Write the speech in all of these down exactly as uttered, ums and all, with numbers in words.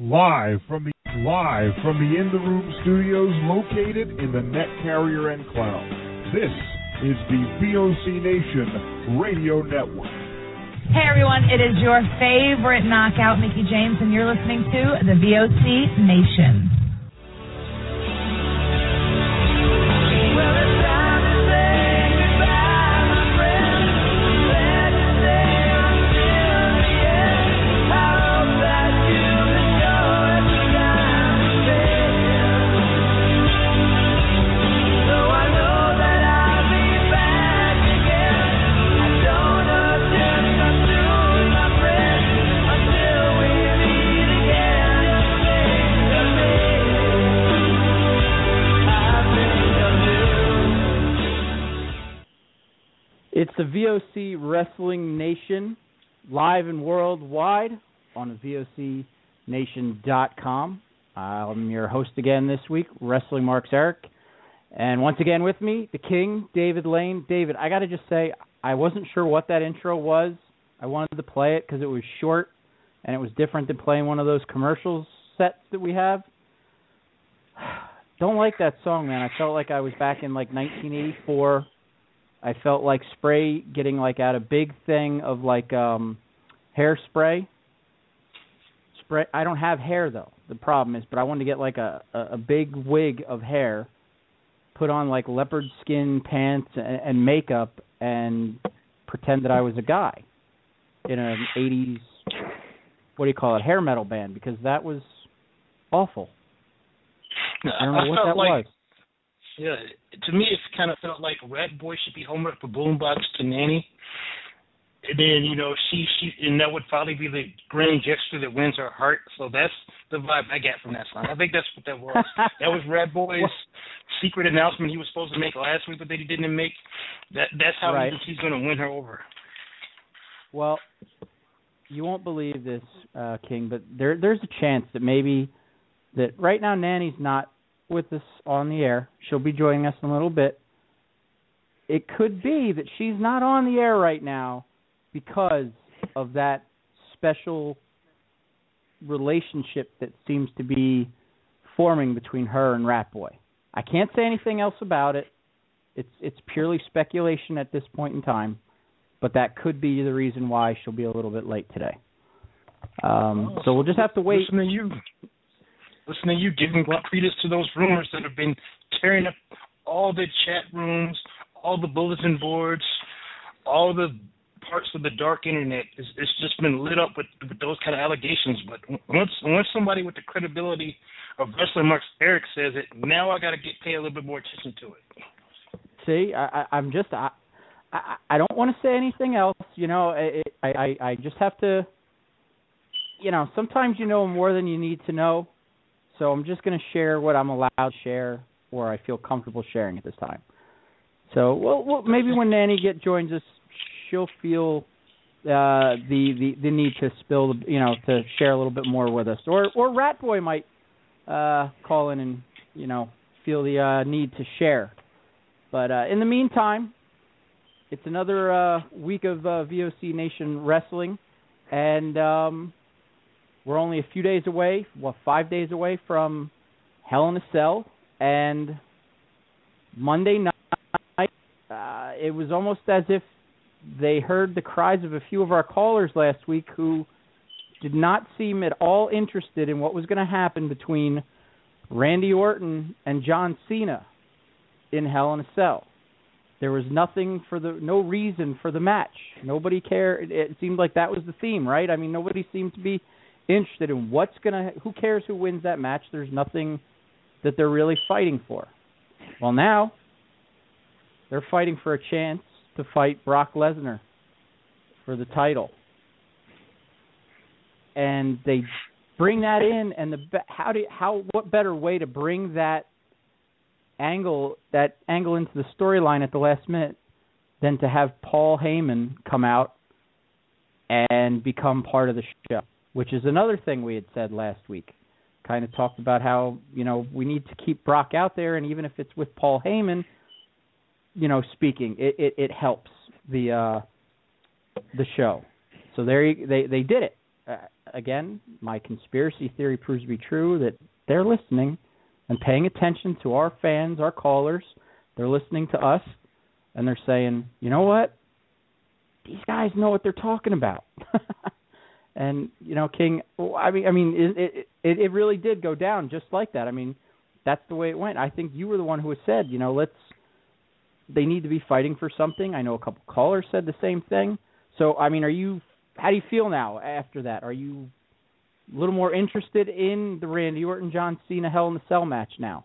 Live from the live from the In the Room studios located in the Net Carrier and Cloud. This is the V O C Nation Radio Network. Hey everyone, it is your favorite knockout, Mickie James, and you're listening to the V O C Nation. It's the V O C Wrestling Nation, live and worldwide on the V O C Nation dot com. I'm your host again this week, Wrestling Marks Eric. And once again with me, the King, David Lane. David, I got to just say, I wasn't sure what that intro was. I wanted to play it because it was short, and it was different than playing one of those commercials sets that we have. Don't like that song, man. I felt like I was back in like nineteen eighty-four. I felt like spray getting like out a big thing of like um, hairspray. Spray. I don't have hair though. The problem is, but I wanted to get like a, a, a big wig of hair, put on like leopard skin pants and, and makeup, and pretend that I was a guy in an eighties, what do you call it, hair metal band, because that was awful. I don't know I what felt that like, was. Yeah, to me, it kind of felt like Rat Boy should be homework for Boombox to Nanny. And then, you know, she, she, and that would probably be the grand gesture that wins her heart. So that's the vibe I got from that song. I think that's what that was. That was Rat Boy's secret announcement he was supposed to make last week, but that he didn't make. That That's how right. he's going to win her over. Well, you won't believe this, uh, King, but there, there's a chance that maybe that right now Nanny's not with us on the air. She'll be joining us in a little bit. It could be that she's not on the air right now because of that special relationship that seems to be forming between her and Rat Boy. I can't say anything else about it. It's it's purely speculation at this point in time, but that could be the reason why she'll be a little bit late today. Um, oh, so we'll just have to wait. Listen to you. Listen to you giving credence to those rumors that have been tearing up all the chat rooms, all the bulletin boards, all the parts of the dark internet. It's, it's just been lit up with, with those kind of allegations. But once once somebody with the credibility of Wrestling Marks Eric says it, now I got to get pay a little bit more attention to it. See, I, I, I'm just I, I, I don't want to say anything else. You know, I, I I just have to. You know, sometimes you know more than you need to know. So I'm just going to share what I'm allowed to share or I feel comfortable sharing at this time. So well, well maybe when Nanny get joins us, she'll feel uh, the, the the need to spill, the, you know, to share a little bit more with us. Or or Rat Boy might uh, call in and, you know, feel the uh, need to share. But uh, in the meantime, it's another uh, week of uh, V O C Nation Wrestling. And um, we're only a few days away, well, five days away from Hell in a Cell. And Monday night, uh, it was almost as if they heard the cries of a few of our callers last week who did not seem at all interested in what was going to happen between Randy Orton and John Cena in Hell in a Cell. There was nothing for the, no reason for the match. Nobody cared. It seemed like that was the theme, right? I mean, nobody seemed to be interested in what's going to, who cares who wins that match? There's nothing that they're really fighting for. Well, now they're fighting for a chance to fight Brock Lesnar for the title. And they bring that in, and the how do how what better way to bring that angle that angle into the storyline at the last minute than to have Paul Heyman come out and become part of the show, which is another thing we had said last week. Kind of talked about how, you know, we need to keep Brock out there, and even if it's with Paul Heyman, you know, speaking, it, it, it helps the uh, the show. So there, they they did it. Uh, again, my conspiracy theory proves to be true that they're listening and paying attention to our fans, our callers. They're listening to us, and they're saying, you know what? These guys know what they're talking about. And, you know, King, I mean, I mean, it, it it really did go down just like that. I mean, that's the way it went. I think you were the one who said, you know, let's, they need to be fighting for something. I know a couple callers said the same thing. So, I mean, are you, how do you feel now after that? Are you a little more interested in the Randy Orton, John Cena Hell in the Cell match now?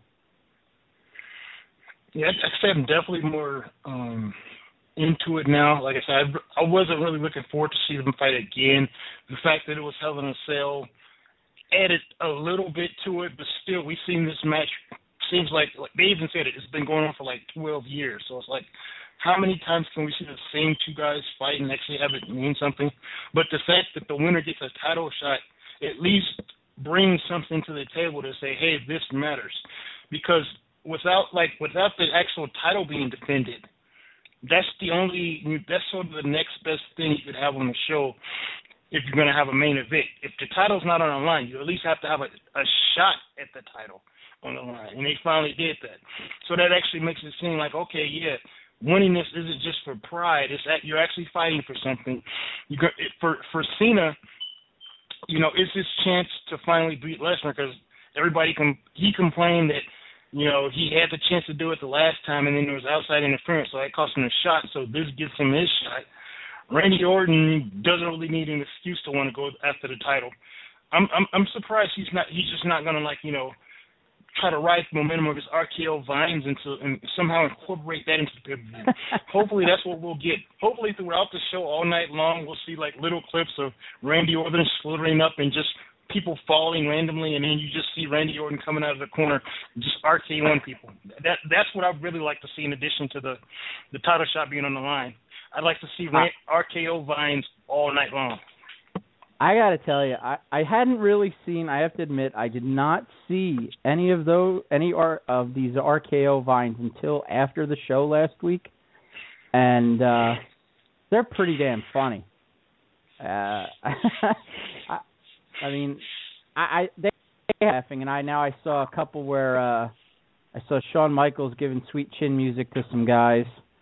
Yeah, I'd say I'm definitely more um, into it now. Like I said, I wasn't really looking forward to see them fight again. The fact that it was Hell in a Cell added a little bit to it, but still, we've seen this match. Seems like, like they even said it, it's been going on for like twelve years. So it's like, how many times can we see the same two guys fight and actually have it mean something? But the fact that the winner gets a title shot at least brings something to the table to say, hey, this matters. Because without like without the actual title being defended, that's the only that's sort of the next best thing you could have on the show if you're going to have a main event. If the title's not on the line, you at least have to have a, a shot at the title on the line, and they finally did that. So that actually makes it seem like, okay, yeah, winning this isn't just for pride. It's that you're actually fighting for something. You go, for for Cena, you know, it's his chance to finally beat Lesnar because everybody com- he complained that, you know, he had the chance to do it the last time, and then there was outside interference, so that cost him a shot. So this gives him his shot. Randy Orton doesn't really need an excuse to want to go after the title. I'm I'm, I'm surprised he's not. He's just not gonna like you know try to ride the momentum of his R K O vines into and somehow incorporate that into the pay-per-view. Hopefully that's what we'll get. Hopefully throughout the show all night long we'll see like little clips of Randy Orton slithering up and just people falling randomly, and then you just see Randy Orton coming out of the corner just RKOing people. That that's what I'd really like to see in addition to the the title shot being on the line. I'd like to see Ran- R K O vines all night long. I got to tell you, I, I hadn't really seen, I have to admit, I did not see any of those, any R, of these R K O vines until after the show last week, and uh, they're pretty damn funny. Uh, I, I mean, I, I they were laughing, and I now I saw a couple where uh, I saw Shawn Michaels giving sweet chin music to some guys.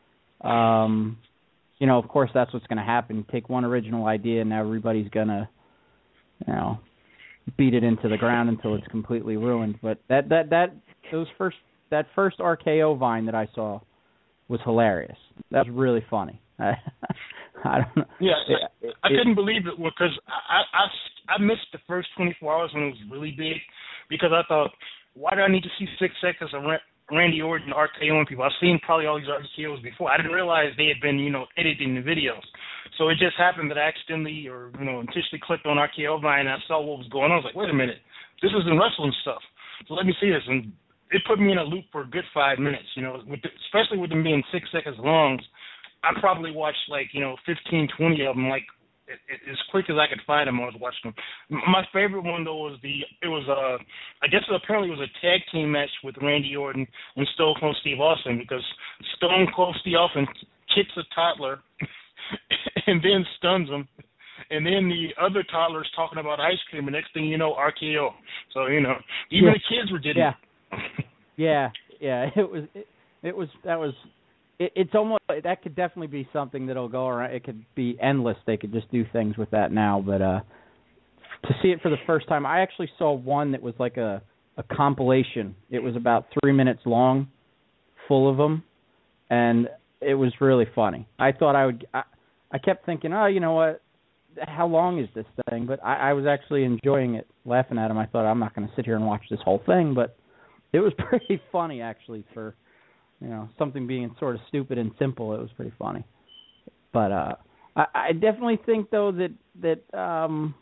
Um, you know, of course, that's what's going to happen. Take one original idea, and now everybody's going to, you know, beat it into the ground until it's completely ruined. But that that that those first that first R K O vine that I saw was hilarious. That was really funny. I, I don't know. Yeah, it, I, I it, couldn't believe it because I, I I missed the first twenty-four hours when it was really big because I thought, why do I need to see six seconds of Randy Orton RKOing people? I've seen probably all these R K Os before. I didn't realize they had been, you know, editing the videos. So it just happened that I accidentally or, you know, intentionally clicked on R K O Vine and I saw what was going on. I was like, wait a minute, this isn't wrestling stuff. So let me see this. And it put me in a loop for a good five minutes, you know, with the, especially with them being six seconds long. I probably watched like, you know, fifteen, twenty of them, like, It, it, as quick as I could find them, I was watching them. My favorite one though was the it was uh I guess it apparently was a tag team match with Randy Orton and Stone Cold Steve Austin because Stone Cold Steve Austin kicks a toddler and then stuns him, and then the other toddler's talking about ice cream, and next thing you know, R K O. So you know, even yeah. the kids were getting yeah. it. yeah, yeah. It was it, it was that was. It, it's almost that could definitely be something that'll go around. It could be endless. They could just do things with that now. But uh, to see it for the first time, I actually saw one that was like a, a compilation. It was about three minutes long, full of them, and it was really funny. I thought I would. I, I kept thinking, oh, you know what? How long is this thing? But I, I was actually enjoying it, laughing at him. I thought I'm not going to sit here and watch this whole thing, but it was pretty funny actually for. You know, something being sort of stupid and simple, it was pretty funny. But uh, I, I definitely think, though, that that um,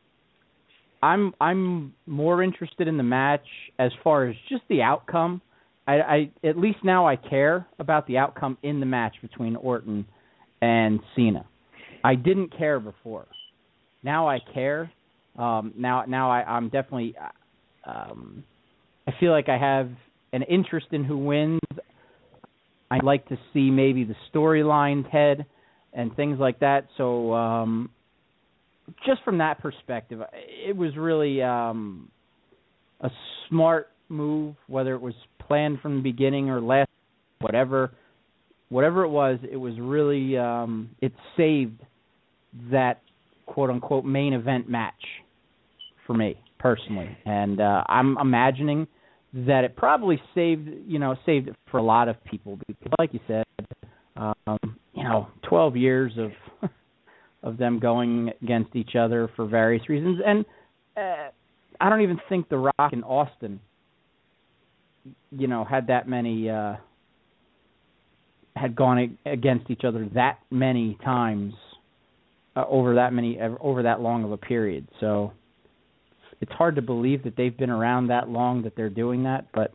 I'm I'm more interested in the match as far as just the outcome. I, I at least now I care about the outcome in the match between Orton and Cena. I didn't care before. Now I care. Um, now now I, I'm definitely. Um, I feel like I have an interest in who wins. I'd like to see maybe the storylines head and things like that. So um, just from that perspective, it was really um, a smart move, whether it was planned from the beginning or last, whatever, whatever it was, it was really, um, it saved that quote-unquote main event match for me, personally. And uh, I'm imagining that it probably saved, you know, saved it for a lot of people. Because like you said, um, you know, twelve years of of them going against each other for various reasons. And uh, I don't even think The Rock and Austin, you know, had that many, uh, had gone against each other that many times uh, over that many, over that long of a period. So it's hard to believe that they've been around that long, that they're doing that, but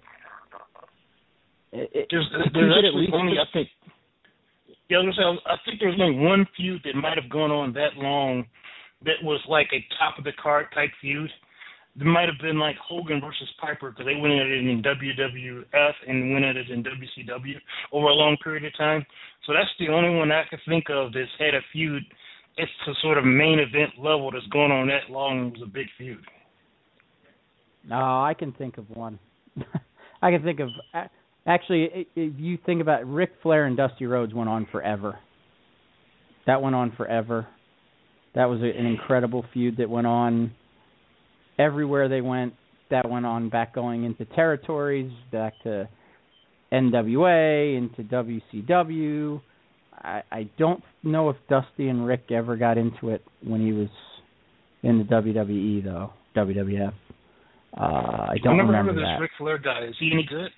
it, there's, it, there's it actually only, I think, yeah, I, was gonna say, I think there's only one feud that might have gone on that long that was like a top of the card type feud. There might have been like Hogan versus Piper, because they went at it in W W F and went at it in W C W over a long period of time. So that's the only one I can think of that's had a feud. It's the sort of main event level that's going on that long. It was a big feud. No, I can think of one. I can think of, actually, if you think about it, Ric Flair and Dusty Rhodes went on forever. That went on forever. That was an incredible feud that went on everywhere they went. That went on back going into territories, back to N W A, into W C W. I, I don't know if Dusty and Rick ever got into it when he was in the W W E, though, W W F. Uh, I don't I never remember heard of this that. Ric Flair guy. Is he any good?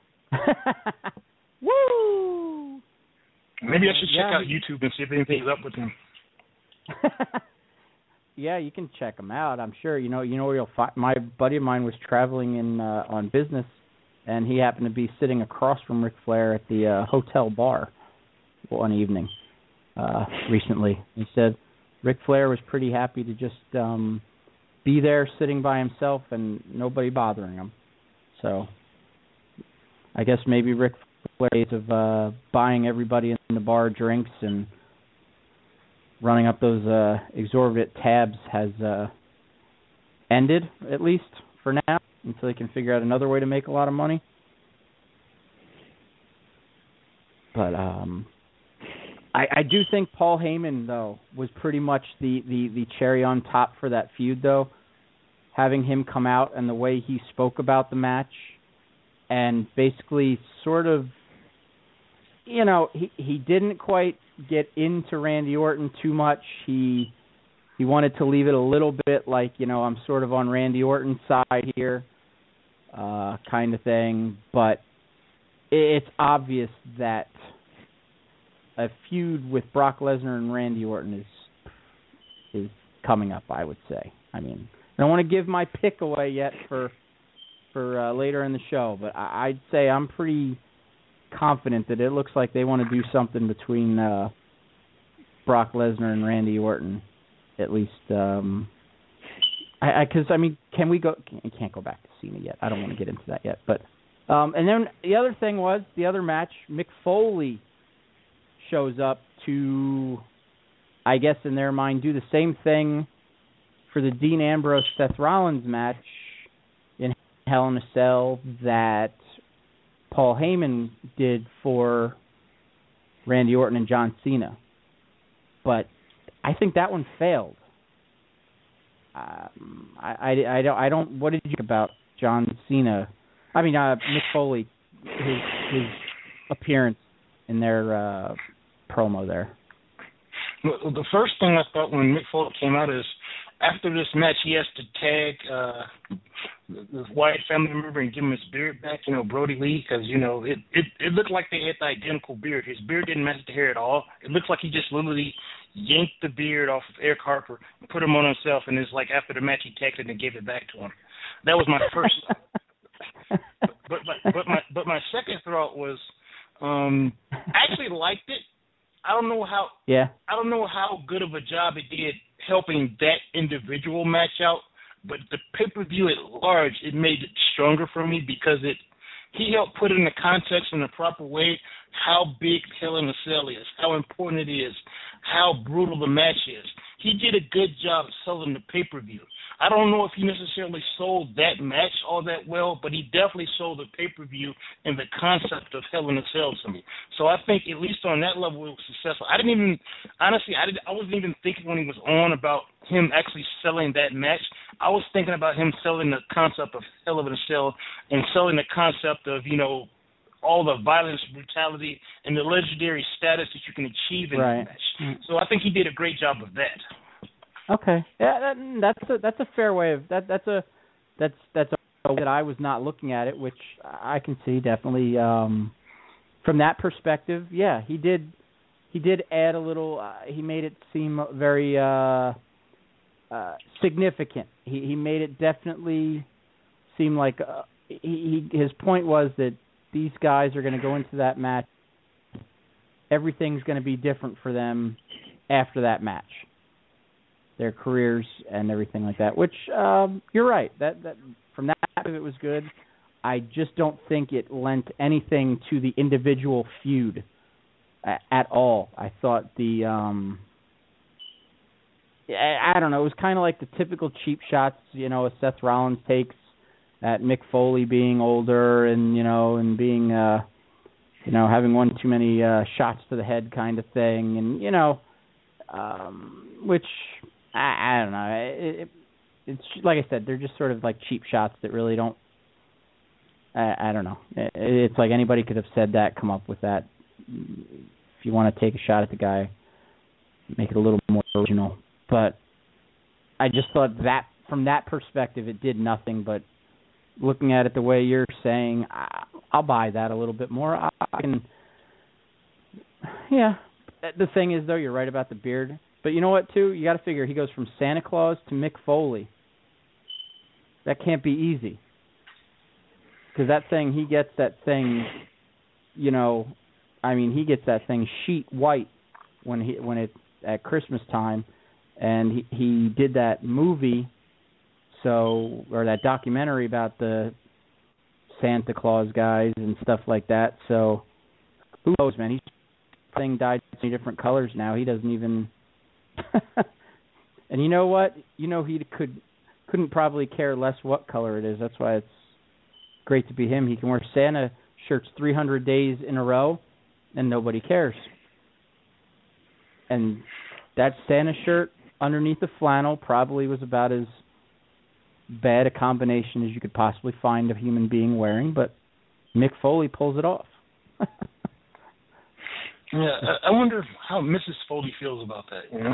Woo! Maybe I should check yeah. out YouTube and see if anything's up with him. Yeah, you can check him out. I'm sure you know. You know where you'll find. My buddy of mine was traveling in uh, on business, and he happened to be sitting across from Ric Flair at the uh, hotel bar one evening uh, recently. He said Ric Flair was pretty happy to just um, be there, sitting by himself, and nobody bothering him. So I guess maybe Ric Flair's of uh, buying everybody in the bar drinks and running up those uh, exorbitant tabs has uh, ended, at least for now, until they can figure out another way to make a lot of money. But um, I, I do think Paul Heyman, though, was pretty much the, the, the cherry on top for that feud, though. Having him come out and the way he spoke about the match and basically sort of, you know, he, he didn't quite get into Randy Orton too much. He he wanted to leave it a little bit like, you know, I'm sort of on Randy Orton's side here, uh, kind of thing. But it's obvious that a feud with Brock Lesnar and Randy Orton is is coming up, I would say. I mean, I don't want to give my pick away yet for for uh, later in the show, but I, I'd say I'm pretty confident that it looks like they want to do something between uh, Brock Lesnar and Randy Orton, at least. Um, I because I, I mean, can we go? I can't go back to Cena yet. I don't want to get into that yet. But um, and then the other thing was the other match. Mick Foley shows up to, I guess in their mind, do the same thing for the Dean Ambrose Seth Rollins match in Hell in a Cell that Paul Heyman did for Randy Orton and John Cena. But I think that one failed. Um, I, I, I don't. I don't. What did you think about John Cena? I mean, uh, Mick Foley, his his appearance in their uh, promo there. Well, the first thing I thought when Mick Foley came out is, after this match, he has to tag uh, the Wyatt family member and give him his beard back, you know, Brody Lee, because, you know, it, it, it looked like they had the identical beard. His beard didn't match the hair at all. It looks like he just literally yanked the beard off of Eric Harper, put him on himself, and it's like after the match he tagged it and gave it back to him. That was my first but, but, but, but, my, but my second thought was, um, I actually liked it. I don't know how. Yeah. I don't know how good of a job it did helping that individual match out, but the pay-per-view at large, it made it stronger for me because it he helped put it in the context in the proper way how big Hell in a Cell is, how important it is, how brutal the match is. he did a good job selling the pay-per-view. I don't know if he necessarily sold that match all that well, but he definitely sold the pay-per-view and the concept of Hell in a Cell to me. So I think at least on that level it was successful. I didn't even, honestly, I, didn't, I wasn't even thinking when he was on about him actually selling that match. I was thinking about him selling the concept of Hell in a Cell and selling the concept of, you know, all the violence, brutality, and the legendary status that you can achieve in right. that match. So I think he did a great job of that. Okay, yeah, that, that's a that's a fair way of that. That's a that's that's a way that I was not looking at it, which I can see definitely um, from that perspective. Yeah, he did he did add a little. Uh, he made it seem very uh, uh, significant. He he made it definitely seem like uh, he, he his point was that these guys are going to go into that match. Everything's going to be different for them after that match. Their careers and everything like that, which um, you're right. That, that from that it was good. I just don't think it lent anything to the individual feud at, at all. I thought the um, I, I don't know. It was kind of like the typical cheap shots, you know, Seth Rollins takes at Mick Foley being older and you know and being uh, you know having one too many uh, shots to the head kind of thing, and you know, um, which. I, I don't know. It, it, it's like I said, they're just sort of like cheap shots that really don't. I, I don't know. It, it's like anybody could have said that, come up with that. If you want to take a shot at the guy, make it a little more original. But I just thought that from that perspective, it did nothing. But looking at it the way you're saying, I, I'll buy that a little bit more. I, I can. Yeah. The thing is, though, you're right about the beard. But you know what, too? You got to figure he goes from Santa Claus to Mick Foley. That can't be easy. Because that thing, he gets that thing, you know, I mean, he gets that thing sheet white when he when it at Christmas time, and he he did that movie, so or that documentary about the Santa Claus guys and stuff like that. So who knows, man? He's thing dyed so many different colors now. He doesn't even. And you know what? You know he could couldn't probably care less what color it is. That's why it's great to be him. He can wear Santa shirts three hundred days in a row, and nobody cares. And that Santa shirt underneath the flannel probably was about as bad a combination as you could possibly find a human being wearing, but Mick Foley pulls it off. Yeah, I wonder how Missus Foley feels about that, you know?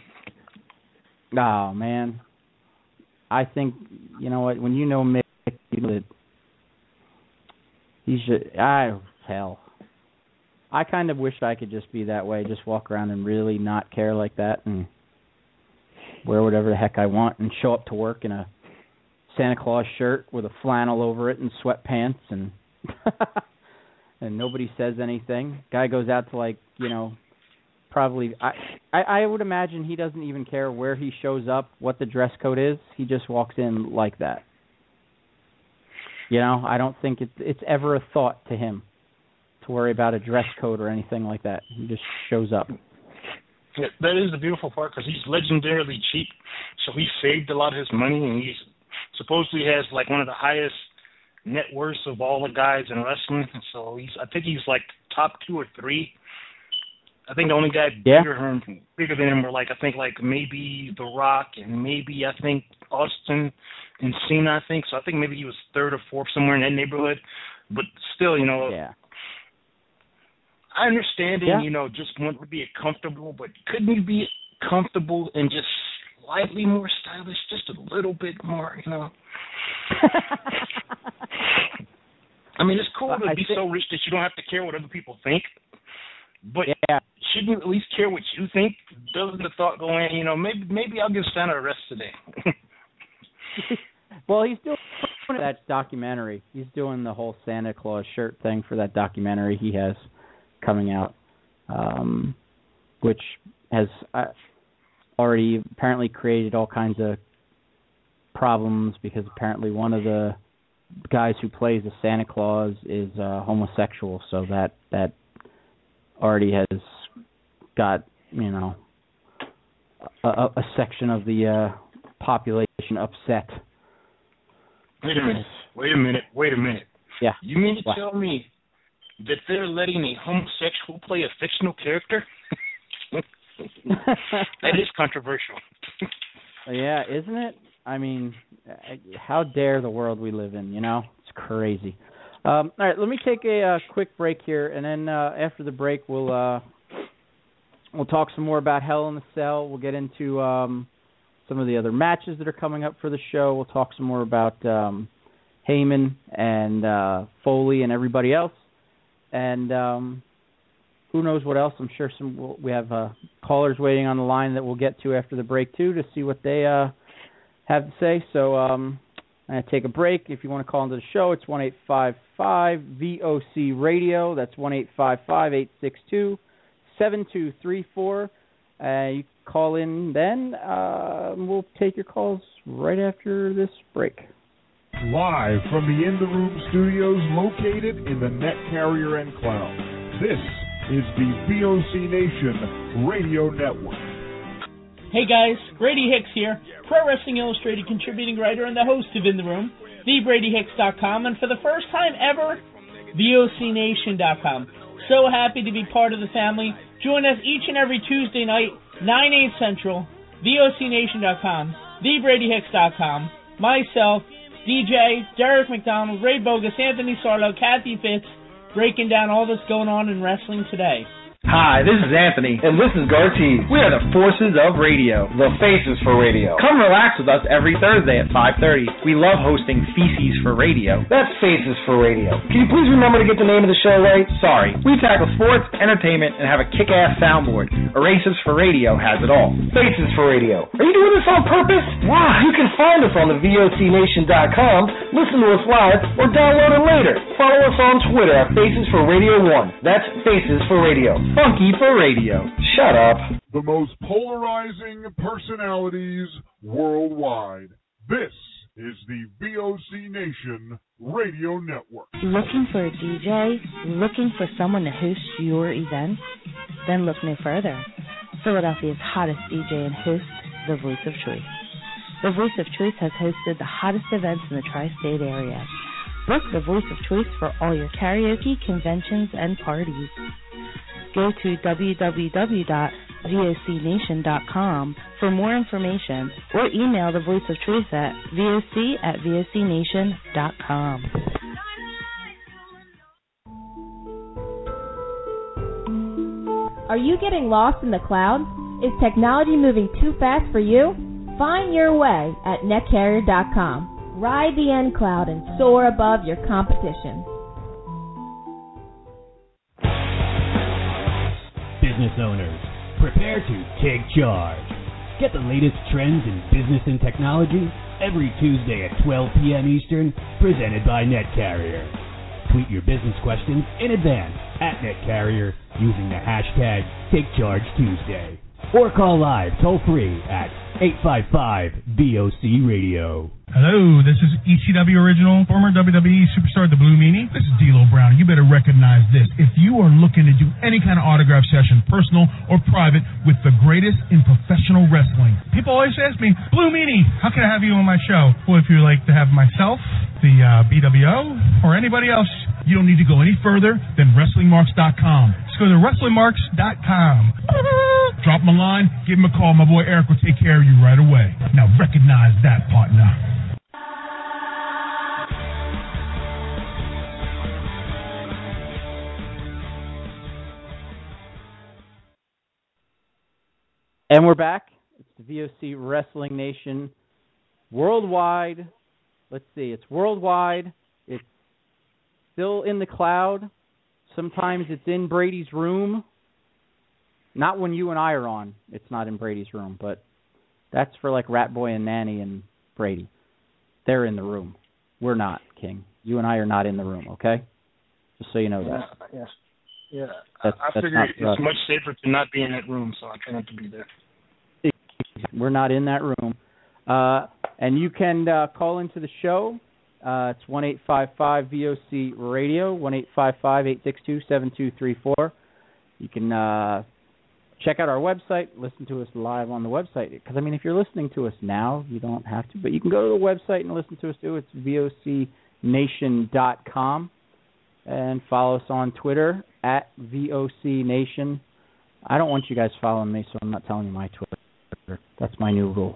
Oh, man. I think, you know what, when you know Mick, you know that he's just, I, hell. I kind of wish I could just be that way, just walk around and really not care like that and wear whatever the heck I want and show up to work in a Santa Claus shirt with a flannel over it and sweatpants and... and nobody says anything. Guy goes out to, like, you know, probably, I, I I would imagine he doesn't even care where he shows up, what the dress code is. He just walks in like that. You know, I don't think it, it's ever a thought to him to worry about a dress code or anything like that. He just shows up. Yeah, that is the beautiful part, because he's legendarily cheap, so he saved a lot of his money, and he's supposedly has, like, one of the highest net worth of all the guys in wrestling. So he's, I think he's like top two or three. I think the only guy yeah. bigger, than, bigger than him were like, I think like maybe The Rock and maybe I think Austin and Cena, I think. So I think maybe he was third or fourth somewhere in that neighborhood. But still, you know, yeah. I understand it, yeah. you know, just want to be comfortable, but couldn't you be comfortable and just slightly more stylish, just a little bit more, you know? I mean, it's cool well, to I be think, so rich that you don't have to care what other people think, but yeah. shouldn't you at least care what you think? Doesn't the thought go in, you know, maybe maybe I'll give Santa a rest today. Well, he's doing that documentary. He's doing the whole Santa Claus shirt thing for that documentary he has coming out, um, which has uh, already apparently created all kinds of problems because apparently one of the guys who plays the Santa Claus is uh, homosexual, so that that already has got, you know, a, a section of the uh, population upset. Wait a minute. Wait a minute. Wait a minute. Yeah. You mean to What? tell me that they're letting a homosexual play a fictional character? That is controversial. Yeah, isn't it? I mean, how dare the world we live in, you know? It's crazy. Um, all right, let me take a uh, quick break here, and then uh, after the break, we'll uh, we'll talk some more about Hell in the Cell. We'll get into um, some of the other matches that are coming up for the show. We'll talk some more about um, Heyman and uh, Foley and everybody else. And um, who knows what else. I'm sure some we'll, we have uh, callers waiting on the line that we'll get to after the break, too, to see what they uh, have to say. So um, I'm going to take a break. If you want to call into the show, it's one eight five five V O C radio. That's one eight five five, eight six two, seven two three four. Uh, you can call in then. Uh, we'll take your calls right after this break. Live from the In the Room studios located in the Net Carrier Enclave, this is the V O C Nation Radio Network. Hey guys, Brady Hicks here, Pro Wrestling Illustrated contributing writer and the host of In the Room, the brady hicks dot com, and for the first time ever, V O C nation dot com. So happy to be part of the family. Join us each and every Tuesday night, nine, eight Central, V O C nation dot com, the brady hicks dot com, myself, D J, Derek McDonald, Ray Bogus, Anthony Sarlo, Kathy Fitz, breaking down all that's going on in wrestling today. Hi, this is Anthony. And this is Gartese. We are the forces of radio. The faces for radio. Come relax with us every Thursday at five thirty. We love hosting Feces for Radio. That's Faces for Radio. Can you please remember to get the name of the show right? Sorry. We tackle sports, entertainment, and have a kick-ass soundboard. Erases for Radio has it all. Faces for Radio. Are you doing this on purpose? Why? You can find us on the V O C nation dot com, listen to us live, or download it later. Follow us on Twitter at Faces for Radio one. That's Faces for Radio. Funky for radio. Shut up. The most polarizing personalities worldwide. This is the V O C Nation Radio Network. Looking for a D J? Looking for someone to host your event? Then look no further. Philadelphia's hottest D J and host, The Voice of Choice. The Voice of Choice has hosted the hottest events in the tri-state area. Book The Voice of Choice for all your karaoke, conventions, and parties. Go to w w w dot v o c nation dot com for more information or email The Voice of Choice at voc at v o c nation dot com. Are you getting lost in the clouds? Is technology moving too fast for you? Find your way at net carrier dot com. Ride the N cloud and soar above your competition. Business owners, prepare to take charge. Get the latest trends in business and technology every Tuesday at twelve p.m. Eastern, presented by NetCarrier. Tweet your business questions in advance at NetCarrier using the hashtag TakeChargeTuesday. Or call live toll free at eight five five V O C Radio. Hello, this is E C W original, former W W E superstar, the Blue Meanie. This is D'Lo Brown. You better recognize this. If you are looking to do any kind of autograph session, personal or private, with the greatest in professional wrestling, people always ask me, Blue Meanie, how can I have you on my show? Well, if you like to have myself, the uh, B W O, or anybody else, you don't need to go any further than wrestling marks dot com. Just go to wrestling marks dot com. Drop him a line, give him a call. My boy Eric will take care of you right away. Now recognize that, partner. And we're back. It's the V O C Wrestling Nation worldwide. Let's see. It's worldwide. It's still in the cloud. Sometimes it's in Brady's room. Not when you and I are on. It's not in Brady's room, but that's for like Rat Boy and Nanny and Brady. They're in the room. We're not, King. You and I are not in the room, okay? Just so you know that. Yeah, yes. Yeah. That's, I, I that's figure it's us. much safer to not be in that room, so I try not to be there. We're not in that room. Uh, and you can uh, call into the show. Uh, it's one eight five five V O C Radio, one eight five five, eight six two, seven two three four. You can uh, check out our website. Listen to us live on the website. Because, I mean, if you're listening to us now, you don't have to. But you can go to the website and listen to us, too. It's V O C nation dot com. And follow us on Twitter at V O C Nation. I don't want you guys following me, so I'm not telling you my Twitter. That's my new rule.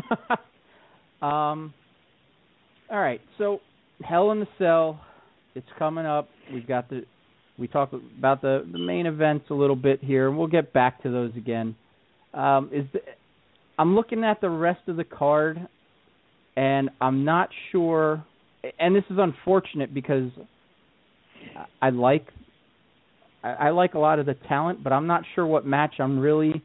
um, all right, so Hell in the Cell, it's coming up. We've got the we talked about the, the main events a little bit here, and we'll get back to those again. Um, is the, I'm looking at the rest of the card, and I'm not sure. And this is unfortunate because I like I like a lot of the talent, but I'm not sure what match I'm really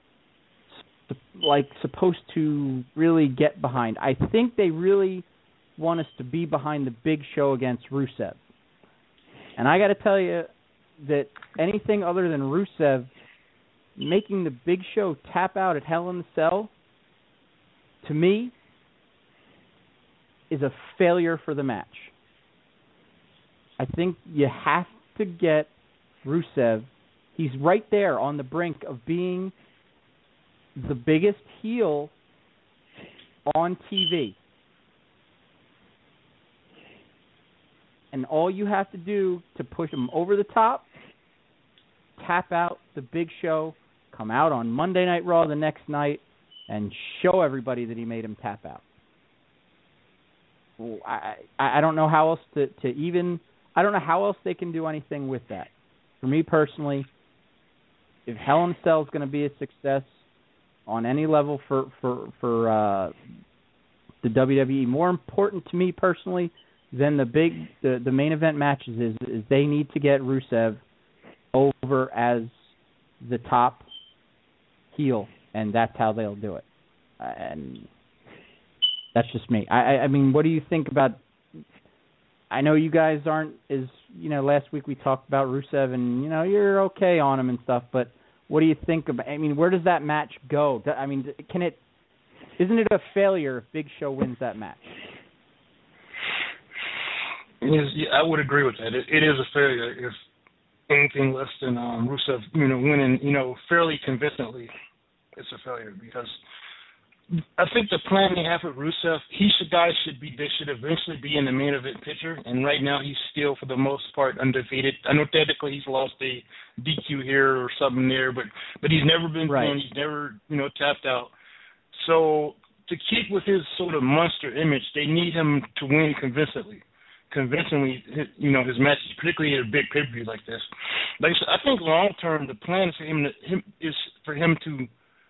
like supposed to really get behind. I think they really want us to be behind the Big Show against Rusev. And I got to tell you that anything other than Rusev making the Big Show tap out at Hell in the Cell, to me, is a failure for the match. I think you have to get Rusev. He's right there on the brink of being the biggest heel on T V. And all you have to do to push him over the top, tap out the Big Show, come out on Monday Night Raw the next night, and show everybody that he made him tap out. I I don't know how else to, to even... I don't know how else they can do anything with that. For me personally, if Hell in a Cell is going to be a success on any level for for for uh, the W W E, more important to me personally than the big the, the main event matches is is they need to get Rusev over as the top heel, and that's how they'll do it. And that's just me. I I mean, what do you think about? I know you guys aren't as, you know, last week we talked about Rusev and, you know, you're okay on him and stuff, but what do you think about, I mean, where does that match go? I mean, can it, isn't it a failure if Big Show wins that match? It is, yeah, I would agree with that. It, it is a failure if anything less than um, Rusev, you know, winning, you know, fairly convincingly. It's a failure because I think the plan they have with Rusev, he should guys should be they should eventually be in the main event picture, and right now he's still for the most part undefeated. I know technically he's lost a D Q here or something there, but but he's never been right. pinned, he's never, you know, tapped out. So to keep with his sort of monster image, they need him to win convincingly. Convincingly, you know, his matches, particularly at a big pay-per-view like this. Like I said, I think long term the plan is for him to, him is for him to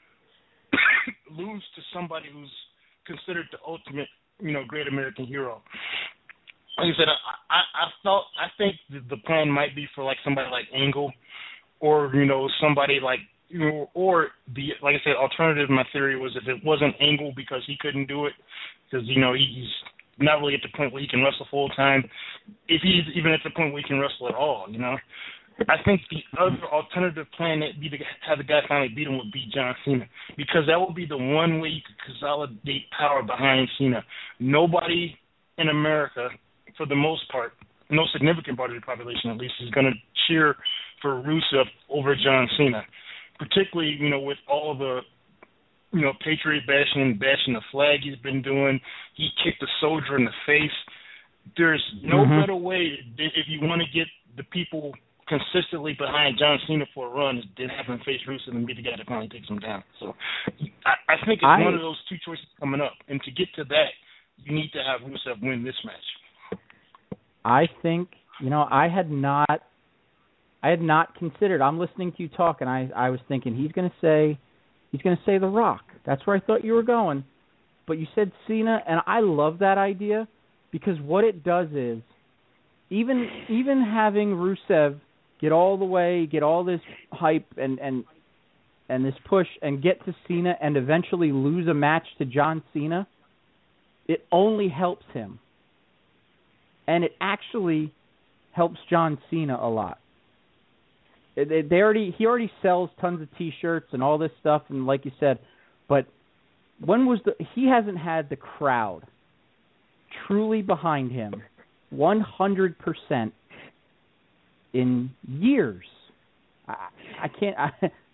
lose to somebody who's considered the ultimate, you know, great American hero. Like I said, I, I, I thought, I think the plan might be for like somebody like Angle, or you know, somebody like, you know, or the like I said, alternative. My theory was if it wasn't Angle because he couldn't do it, because you know he's not really at the point where he can wrestle full time. If he's even at the point where he can wrestle at all, you know. I think the other alternative plan that be to have the guy finally beat him would be John Cena, because that would be the one way you could consolidate power behind Cena. Nobody in America, for the most part, no significant part of the population at least, is going to cheer for Rusev over John Cena, particularly, you know, with all the, you know, patriot bashing and bashing the flag he's been doing. He kicked a soldier in the face. There's no mm-hmm. better way if you want to get the people consistently behind John Cena for a run than have him face Rusev and be the guy that finally takes him down. So I, I think it's I, one of those two choices coming up. And to get to that, you need to have Rusev win this match. I think, you know, I had not I had not considered. I'm listening to you talk, and I, I was thinking he's going to say he's going to say The Rock. That's where I thought you were going. But you said Cena, and I love that idea because what it does is even even having Rusev get all the way, get all this hype and, and and this push and get to Cena and eventually lose a match to John Cena, it only helps him. And it actually helps John Cena a lot. They, they already he already sells tons of T-shirts and all this stuff, and like you said, but when was the he hasn't had the crowd truly behind him one hundred percent in years. I, I can't. I,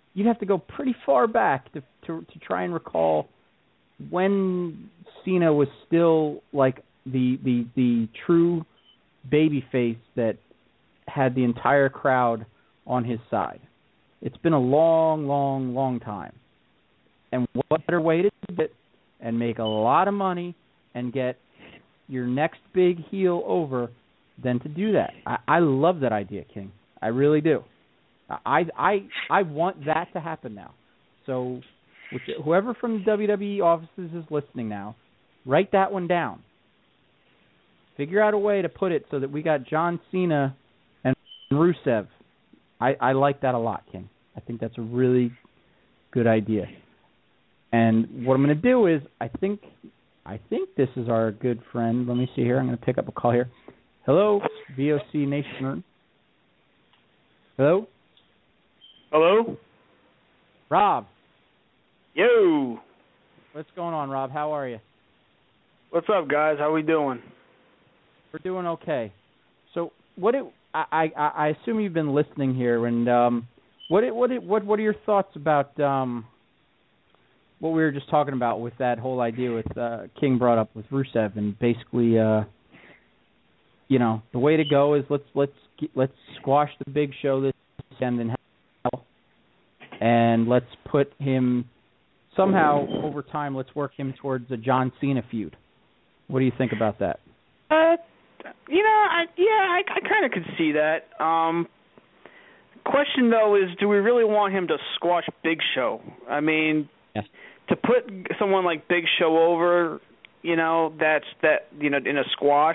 you'd have to go pretty far back to to, to try and recall when Cena was still like the the the true babyface that had the entire crowd on his side. It's been a long, long, long time. And what better way to do it and make a lot of money and get your next big heel over than to do that? I, I love that idea, King. I really do. I I I want that to happen now. So which, whoever from the W W E offices is listening now, write that one down. Figure out a way to put it so that we got John Cena and Rusev. I, I like that a lot, King. I think that's a really good idea. And what I'm going to do is, I think, I think this is our good friend. Let me see here. I'm going to pick up a call here. Hello, V O C Nation. Hello. Hello. Rob. Yo. What's going on, Rob? How are you? What's up, guys? How we doing? We're doing okay. So, what it, I, I I assume you've been listening here, and um, what it, what it, what what are your thoughts about um, what we were just talking about with that whole idea with uh, King brought up with Rusev, and basically, uh, you know, the way to go is let's let's let's squash the Big Show this weekend in hell, and let's put him somehow over time. Let's work him towards a John Cena feud. What do you think about that? Uh, you know, I, yeah, I, I kind of could see that. Um, question though is, do we really want him to squash Big Show? I mean, yes. To put someone like Big Show over, you know, that's that, you know, in a squash,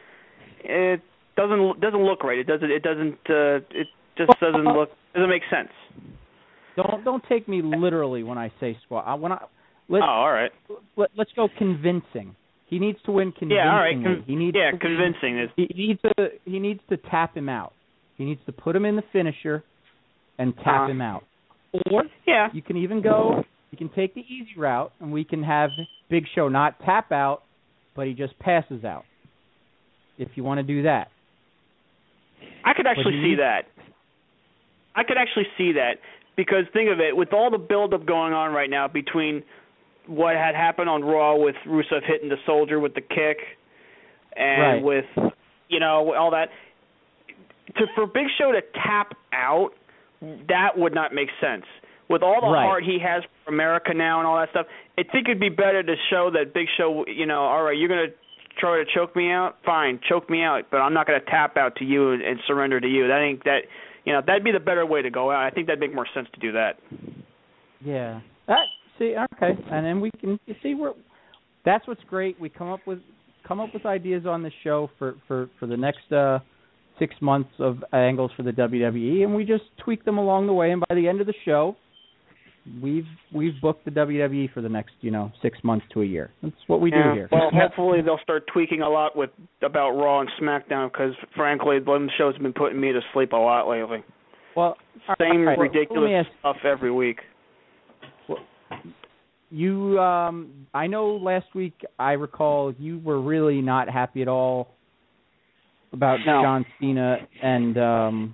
it doesn't doesn't look right. It doesn't. It doesn't. Uh, it just doesn't look. Doesn't make sense. Don't don't take me literally when I say squash. I, when I let, oh, all right. Let, let's go convincing. He needs to win convincingly. Yeah, all right. Con- he needs yeah, to, convincing is. He needs to. He needs to tap him out. He needs to put him in the finisher and tap uh, him out. Or yeah, you can even go. You can take the easy route, and we can have Big Show not tap out, but he just passes out. If you want to do that, I could actually see needs- that. I could actually see that because think of it, with all the buildup going on right now between what had happened on Raw with Rusev hitting the Soldier with the kick, and right. with, you know, all that, to for Big Show to tap out, that would not make sense. With all the right. heart he has for America now and all that stuff, I think it'd be better to show that Big Show, you know, all right, you're going to try to choke me out? Fine, choke me out, but I'm not going to tap out to you and, and surrender to you. That ain't that, you know, that'd be the better way to go out. I think that'd make more sense to do that. Yeah. That, see, okay, and then we can you see where. That's what's great. We come up with come up with ideas on the show for, for, for the next uh, six months of angles for the W W E, and we just tweak them along the way. And by the end of the show, we've we've booked the W W E for the next you know six months to a year. That's what we yeah. do here. Well, hopefully they'll start tweaking a lot with about Raw and SmackDown because frankly, them shows have been putting me to sleep a lot lately. Well, same right, ridiculous well, stuff every week. Well, you, um, I know last week I recall you were really not happy at all about no. John Cena and um,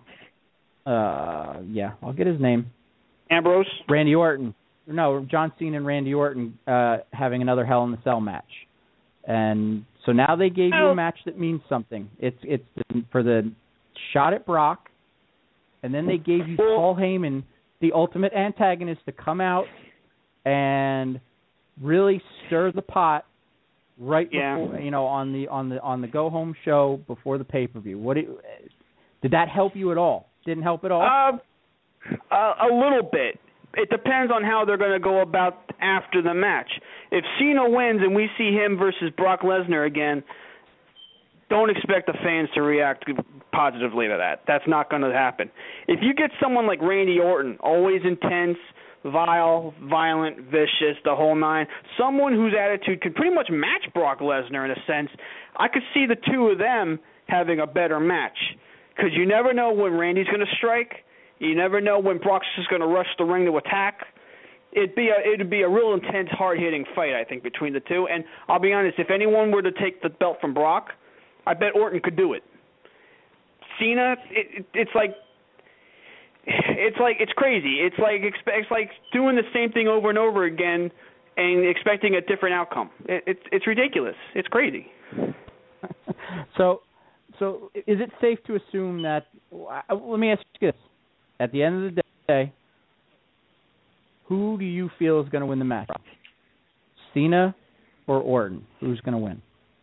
uh, yeah, I'll get his name. Ambrose? Randy Orton. No, John Cena and Randy Orton uh, having another Hell in the Cell match. And so now they gave you a match that means something. It's it's for the shot at Brock, and then they gave you Paul Heyman, the ultimate antagonist, to come out and really stir the pot right yeah. before you know on the on the on the go home show before the pay per view. What it, did that help you at all? Didn't help at all. Uh, Uh, a little bit. It depends on how they're going to go about after the match. If Cena wins and we see him versus Brock Lesnar again, don't expect the fans to react positively to that. That's not going to happen. If you get someone like Randy Orton, always intense, vile, violent, vicious, the whole nine, someone whose attitude could pretty much match Brock Lesnar in a sense, I could see the two of them having a better match. Because you never know when Randy's going to strike. You never know when Brock's just going to rush the ring to attack. It'd be a it'd be a real intense, hard-hitting fight, I think, between the two. And I'll be honest, if anyone were to take the belt from Brock, I bet Orton could do it. Cena, it, it, it's like it's like it's crazy. It's like it's like doing the same thing over and over again and expecting a different outcome. It, it's it's ridiculous. It's crazy. so, so is it safe to assume that? Let me ask you this: at the end of the day, who do you feel is going to win the match? Cena or Orton? Who's going to win?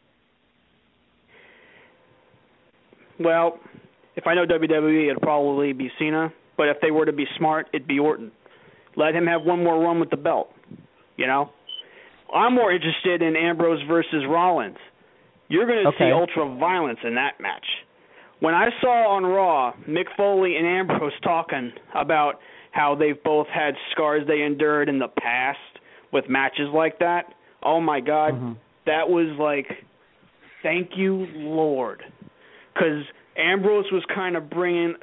Well, if I know W W E, it'd probably be Cena. But if they were to be smart, it'd be Orton. Let him have one more run with the belt. You know? I'm more interested in Ambrose versus Rollins. You're going to okay. see ultra violence in that match. When I saw on Raw Mick Foley and Ambrose talking about how they've both had scars they endured in the past with matches like that, oh my God, mm-hmm. that was like, thank you, Lord. Because Ambrose was kind of bringing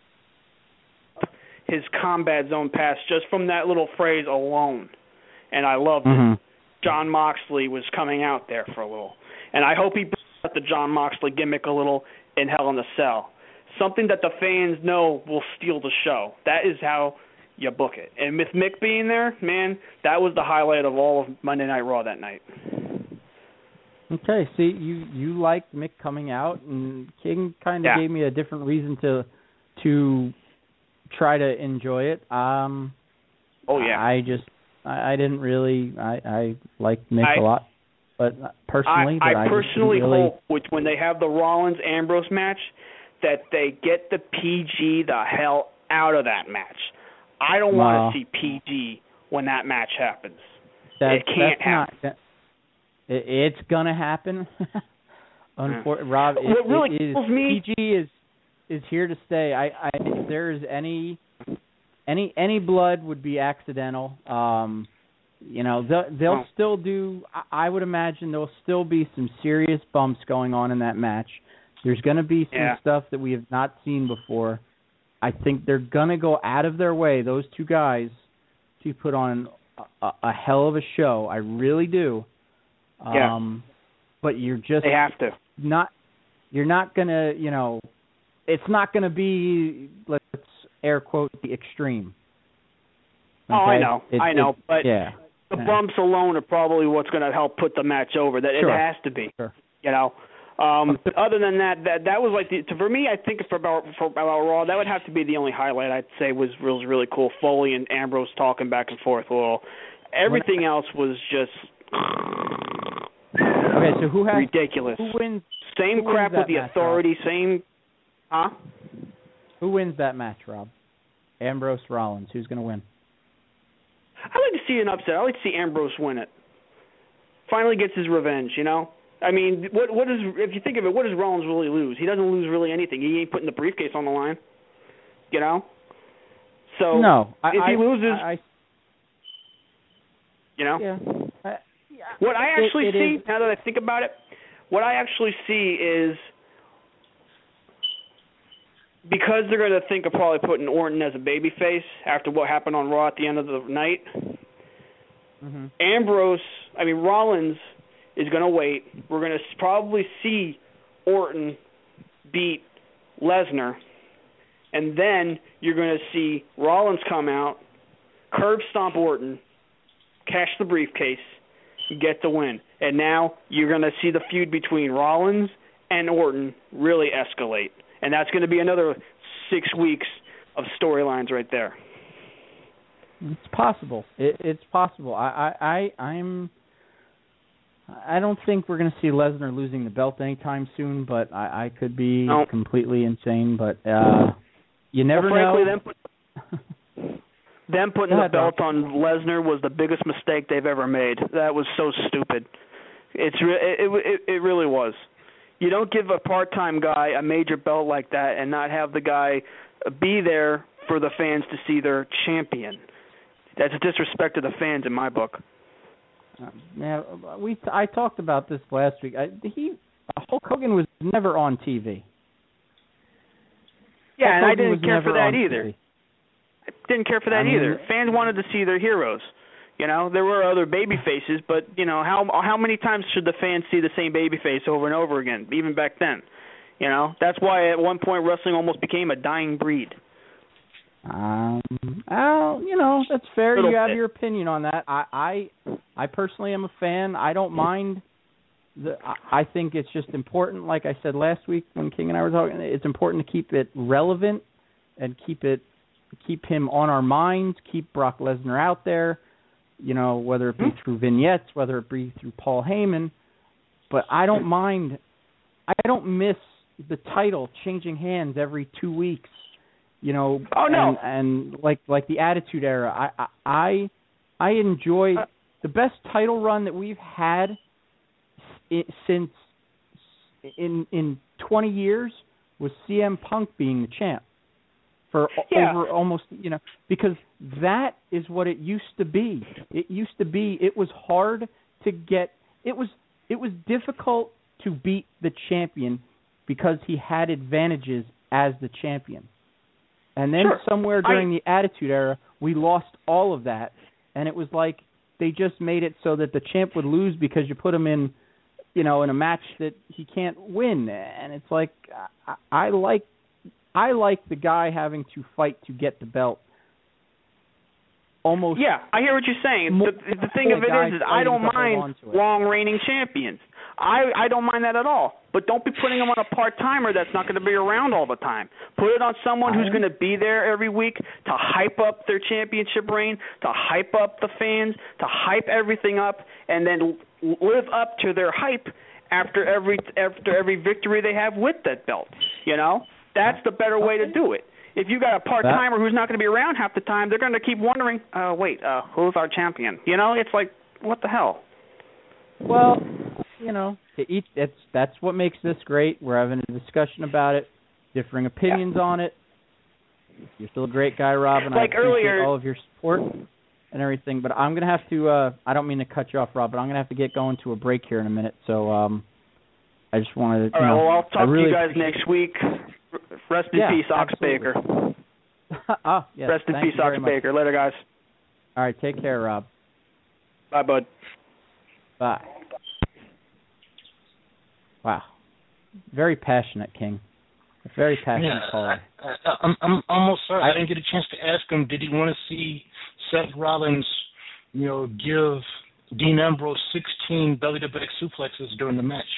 his combat zone past just from that little phrase alone. And I loved mm-hmm. it. John Moxley was coming out there for a little. And I hope he brings out the John Moxley gimmick a little in Hell in a Cell. Something that the fans know will steal the show. That is how you book it. And with Mick being there, man, that was the highlight of all of Monday Night Raw that night. Okay, see, you, you liked Mick coming out, and King kind of yeah. gave me a different reason to to try to enjoy it. Um, oh yeah, I just I, I didn't really I, I liked Mick I, a lot, but personally, I, but I I personally really... hope which when they have the Rollins Ambrose match that they get the P G the hell out of that match. I don't well, want to see P G when that match happens. That, it can't that's happen. Not, that, it, it's gonna happen. Unfor- Rob, it, what really it is, kills me P G is is here to stay. I, I if there is any any any blood would be accidental. Um, you know, they'll, they'll oh. still do. I, I would imagine there'll still be some serious bumps going on in that match. There's going to be some yeah. stuff that we have not seen before. I think they're going to go out of their way, those two guys, to put on a, a hell of a show. I really do. Yeah. Um, but you're just they have to. not. You're not going to, you know, it's not going to be, let's air quote, the extreme. Okay? Oh, I know. It, I know. it, but yeah. the bumps alone are probably what's going to help put the match over. That sure. It has to be. Sure. You know? Um, other than that, that that was like the, for me. I think for about for about Raw, that would have to be the only highlight I'd say was was really cool. Foley and Ambrose talking back and forth. Well, everything else was just okay. So who has ridiculous? Who wins? Same who crap wins with the match, Authority. Rob? Same, huh? Who wins that match, Rob? Ambrose, Rollins. Who's going to win? I'd like to see an upset. I'd like to see Ambrose win it. Finally gets his revenge. You know. I mean, what what is if you think of it, what does Rollins really lose? He doesn't lose really anything. He ain't putting the briefcase on the line, you know. So no, I, if he I, loses, I, I, you know. Yeah. I, yeah. What I actually it, it see is. now that I think about it, what I actually see is because they're going to think of probably putting Orton as a babyface after what happened on Raw at the end of the night. Mm-hmm. Ambrose, I mean Rollins. is going to wait. We're going to probably see Orton beat Lesnar, and then you're going to see Rollins come out, curb stomp Orton, cash the briefcase, get the win. And now you're going to see the feud between Rollins and Orton really escalate. And that's going to be another six weeks of storylines right there. It's possible. It, it's possible. I, I, I, I'm... I don't think we're going to see Lesnar losing the belt anytime soon, but I, I could be no. completely insane. But uh, you never well, frankly, know. Them, put, them putting ahead, the belt Rob. on Lesnar was the biggest mistake they've ever made. That was so stupid. It's re- it, it, it really was. You don't give a part-time guy a major belt like that and not have the guy be there for the fans to see their champion. That's a disrespect to the fans in my book. Yeah, we I talked about this last week. I, he Hulk Hogan was never on T V. Yeah, Hulk and I Hogan didn't care for that either. T V. I didn't care for that I mean, either. Fans wanted to see their heroes. You know, there were other baby faces, but you know, how how many times should the fans see the same baby face over and over again, even back then? You know, that's why at one point wrestling almost became a dying breed. Um, well, you know, that's fair. Little You have bit. your opinion on that. I, I, I personally am a fan. I don't mind. The, I I think it's just important, like I said last week when King and I were talking, it's important to keep it relevant and keep it, keep him on our minds, keep Brock Lesnar out there, you know, whether it be mm-hmm. through vignettes, whether it be through Paul Heyman. But I don't mind, I don't miss the title changing hands every two weeks. You know, oh, no. and, and like like the Attitude Era, I I I enjoy uh, the best title run that we've had it, since in in twenty years was C M Punk being the champ for yeah. over almost, you know, because that is what it used to be. It used to be it was hard to get it was it was difficult to beat the champion because he had advantages as the champion. And then sure. somewhere during I, the Attitude Era, we lost all of that, and it was like they just made it so that the champ would lose because you put him in, you know, in a match that he can't win. And it's like I, I like I like the guy having to fight to get the belt. Almost. Yeah, I hear what you're saying. The, the thing of it is, is I don't mind long reigning champions. I I don't mind that at all. But don't be putting them on a part-timer that's not going to be around all the time. Put it on someone who's going to be there every week to hype up their championship reign, to hype up the fans, to hype everything up, and then live up to their hype after every after every victory they have with that belt. You know, that's the better way to do it. If you got a part-timer who's not going to be around half the time, they're going to keep wondering, uh, wait, uh, who's our champion? You know, it's like, what the hell? Well, you know, to each, it's, that's what makes this great. We're having a discussion about it, differing opinions yeah. on it. You're still a great guy, Rob, and like I appreciate earlier, all of your support and everything. But I'm going to have to, uh, I don't mean to cut you off, Rob, but I'm going to have to get going to a break here in a minute. So um, I just wanted to, all you right, know, well, I'll talk really to you guys next week. Rest in yeah, peace, Ox absolutely. Baker. ah, yes, Rest in peace, Ox Baker. Later, guys. All right, take care, Rob. Bye, bud. Bye. Wow. Very passionate, King. A very passionate yeah, caller. I, I, I'm, I'm almost sorry. I didn't get a chance to ask him, did he want to see Seth Rollins, you know, give Dean Ambrose sixteen W W X suplexes during the match?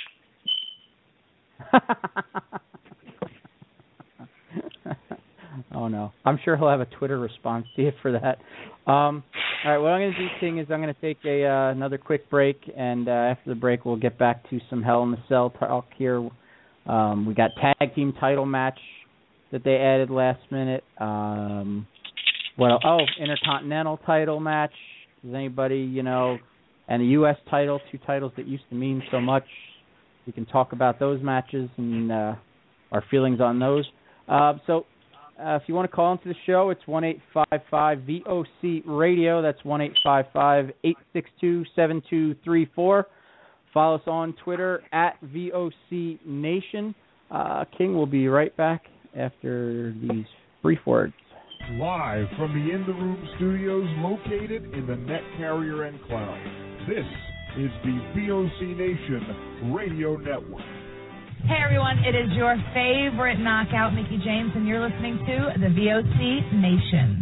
Oh, no. I'm sure he'll have a Twitter response to you for that. Um, all right, what I'm going to do, King, is I'm going to take a uh, another quick break, and uh, after the break, we'll get back to some Hell in the Cell talk here. Um, we got tag team title match that they added last minute. Um, what else? Oh, Intercontinental title match. Does anybody, you know, and the U S title, two titles that used to mean so much. We can talk about those matches and uh, our feelings on those. Uh, so uh, if you want to call into the show, it's one eight five five V O C radio. That's one eight five five, eight six two, seven two three four. Follow us on Twitter at V O C Nation. Uh, King will be right back after these brief words. Live from the In the Room studios located in the Net Carrier Enclave. This is the V O C Nation Radio Network. Hey everyone, it is your favorite knockout, Mickey James, and you're listening to the V O C Nation.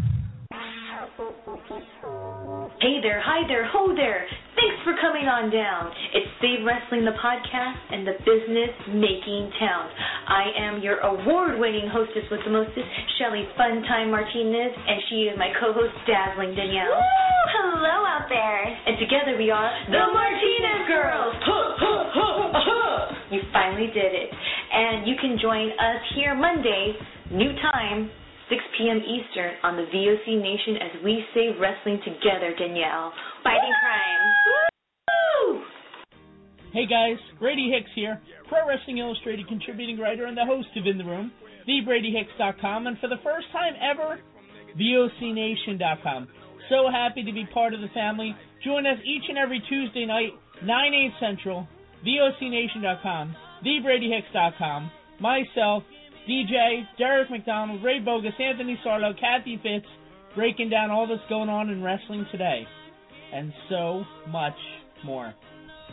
Hey there, hi there, ho there. Thanks for coming on down. It's Save Wrestling, the podcast, and the business-making town. I am your award-winning hostess with the mostest, Shelly Funtime Martinez, and she is my co-host, Dazzling Danielle. Woo! Hello out there. And together we are the Martinez Girls. You finally did it. And you can join us here Monday, new time, six p.m. Eastern on the V O C Nation as we save wrestling together, Danielle. Fighting crime. Woo! Hey guys, Brady Hicks here, Pro Wrestling Illustrated contributing writer and the host of In the Room, the brady hicks dot com, and for the first time ever, V O C nation dot com. So happy to be part of the family. Join us each and every Tuesday night, nine, eight Central, V O C nation dot com, the brady hicks dot com, myself, D J, Derek McDonald, Ray Bogus, Anthony Sarlo, Kathy Fitz, breaking down all that's going on in wrestling today, and so much more.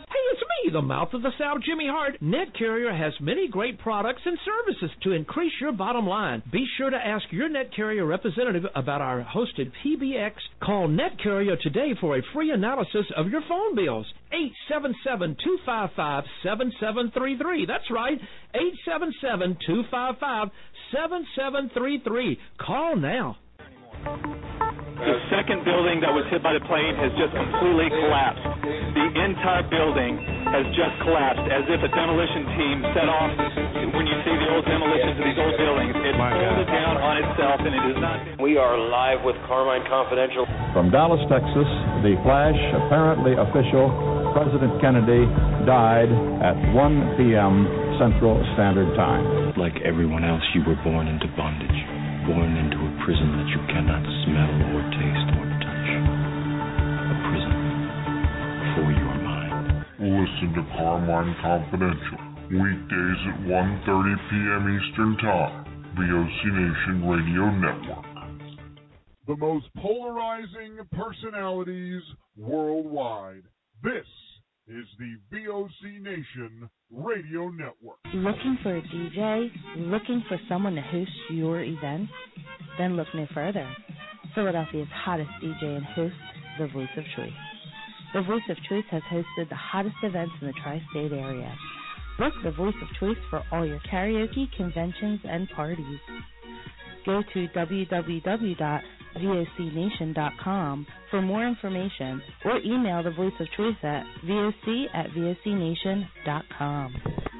Hey, it's me, the mouth of the South, Jimmy Hart. Net Carrier has many great products and services to increase your bottom line. Be sure to ask your Net Carrier representative about our hosted P B X. Call Net Carrier today for a free analysis of your phone bills. eight seven seven, two five five, seven seven three three. That's right, eight seven seven, two five five, seven seven three three. Call now. The second building that was hit by the plane has just completely collapsed. The entire building has just collapsed, as if a demolition team set off. When you see the old demolitions of these old buildings, it folded down on itself, and it is not. We are live with Carmine Confidential. From Dallas, Texas, the flash, apparently official, President Kennedy died at one p.m. Central Standard Time. Like everyone else, you were born into bondage. Born into a prison that you cannot smell or taste or touch. A prison for your mind. Listen to Carmine Confidential, weekdays at one thirty p.m. Eastern Time, V O C Nation Radio Network. The most polarizing personalities worldwide. This is the V O C Nation Radio Network. Looking for a D J? Looking for someone to host your event? Then look no further. Philadelphia's hottest D J and host, The Voice of Choice. The Voice of Choice has hosted the hottest events in the tri-state area. Book The Voice of Choice for all your karaoke, conventions, and parties. Go to w w w dot v o c nation dot com for more information, or email The Voice of Choice at voc at v o c nation dot com.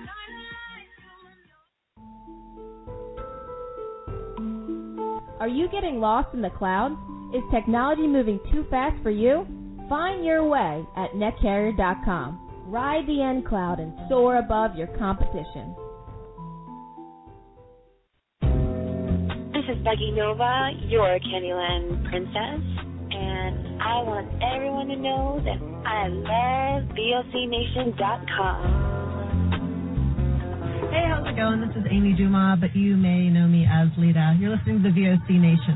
Are you getting lost in the clouds? Is technology moving too fast for you? Find your way at net carrier dot com. Ride the N cloud and soar above your competition. This is Buggy Nova, your Candyland princess, and I want everyone to know that I love V O C nation dot com. Hey, how's it going? This is Amy Dumas, but you may know me as Lita. You're listening to V O C Nation.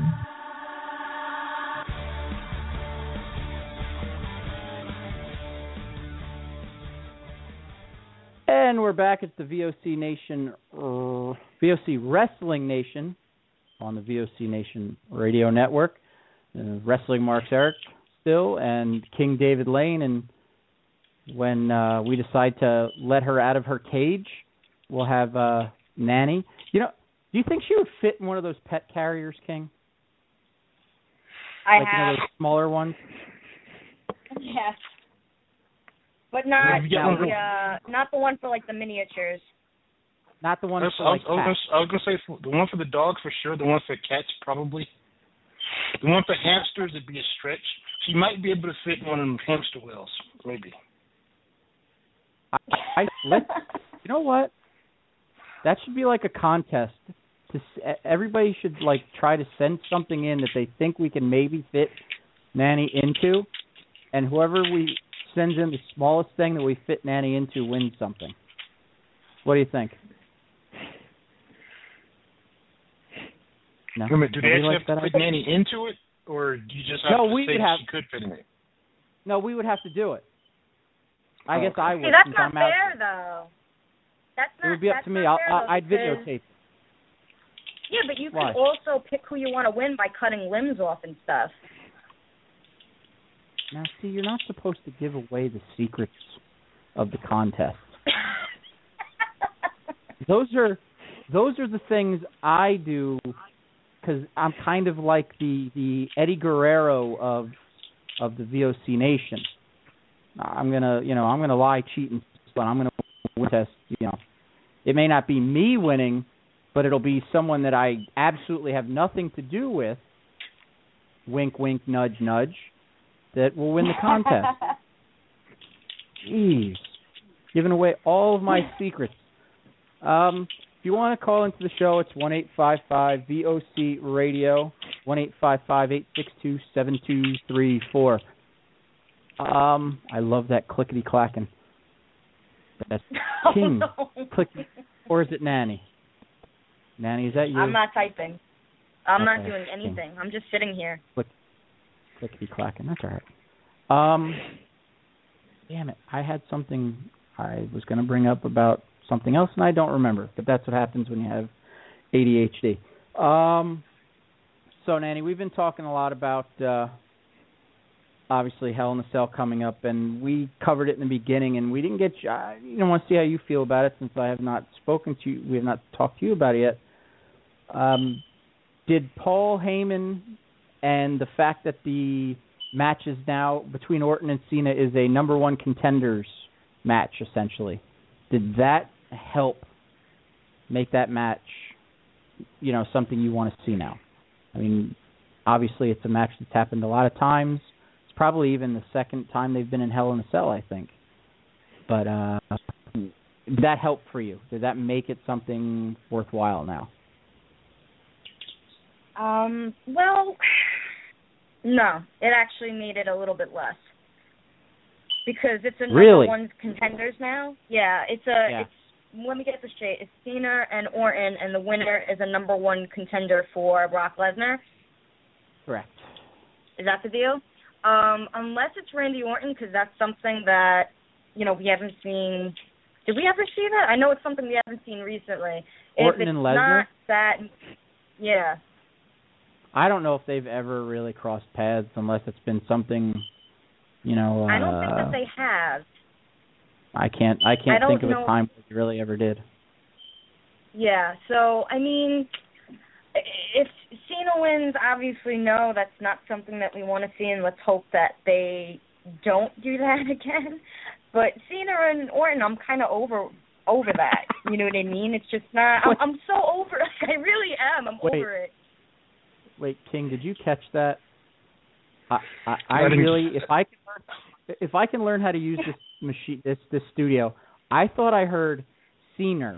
And we're back at the V O C Nation, uh, V O C Wrestling Nation on the V O C Nation Radio Network. Uh, Wrestling Marks Eric still, and King David Lane. And when uh, we decide to let her out of her cage, we'll have uh, Nanny. You know, do you think she would fit in one of those pet carriers, King? I like have. One of those smaller ones? Yes. But not Yeah, the, yeah. uh, not the one for, like, the miniatures. Not the one I was, for I like was, I was, cats. gonna, I was gonna say for, the one for the dog for sure. The one for cats probably. The one for hamsters would be a stretch. She might be able to fit in one of them hamster wheels, maybe. I, I let's, you know what? That should be like a contest. To everybody should like try to send something in that they think we can maybe fit Nanny into, and whoever we sends in the smallest thing that we fit Nanny into wins something. What do you think? No. Wait a minute, do they Nobody actually likes have to that put idea? Nanny into it, or do you just have No, to we say would that have- she could fit in it? No, we would have to do it. I Oh, guess okay. I would. See, that's since not I'm out. fair, though. That's not. It would be up that's to me. not I'll, fair, I'll, though, I'd because- videotape. Yeah, but you Why? can also pick who you want to win by cutting limbs off and stuff. Now, see, you're not supposed to give away the secrets of the contest. those are those are the things I do because I'm kind of like the, the Eddie Guerrero of of the V O C Nation. I'm gonna, you know, I'm gonna lie, cheat, and but I'm gonna win test. You know, it may not be me winning, but it'll be someone that I absolutely have nothing to do with. Wink, wink, nudge, nudge. That will win the contest. Jeez, giving away all of my secrets. Um, if you want to call into the show, it's one eight five five V O C Radio, one eight five five eight six two seven two three four. Um, I love that clickety clacking. That's King. Oh, no. Click, or is it Nanny? Nanny, is that you? I'm not typing. I'm not Okay. doing anything. I'm just sitting here. Click, clickety clacking. That's all right. Um, damn it, I had something I was going to bring up about something else, and I don't remember. But that's what happens when you have A D H D. Um, so, Nanny, we've been talking a lot about, uh, obviously, Hell in a Cell coming up, and we covered it in the beginning, and we didn't get you. I you know, want to see how you feel about it since I have not spoken to you. We have not talked to you about it yet. Um, did Paul Heyman and the fact that the match is now between Orton and Cena is a number one contenders match, essentially, did that help make that match, you know, something you want to see now? I mean, obviously it's a match that's happened a lot of times. It's probably even the second time they've been in Hell in a Cell, I think. But uh, did that help for you? Did that make it something worthwhile now? Um, well, no. It actually made it a little bit less. Because it's a number really? one contenders now. Yeah, it's a, yeah. it's, let me get this straight. It's Cena and Orton, and the winner is a number one contender for Brock Lesnar. Correct. Is that the deal? Um, unless it's Randy Orton, because that's something that, you know, we haven't seen. Did we ever see that? I know it's something we haven't seen recently. Orton if it's and Lesnar? Not that, yeah. I don't know if they've ever really crossed paths unless it's been something, you know. Uh, I don't think that they have. I can't. I can't I think of know. a time where they really ever did. Yeah. So I mean, if Cena wins, obviously no, that's not something that we want to see, and let's hope that they don't do that again. But Cena and Orton, I'm kind of over over that. You know what I mean? It's just not. I'm, I'm so over. Like, I really am. I'm Wait. over it. Wait, King, did you catch that? I, I, I really, if I can, learn, if I can learn how to use this machine, this this studio, I thought I heard Cena.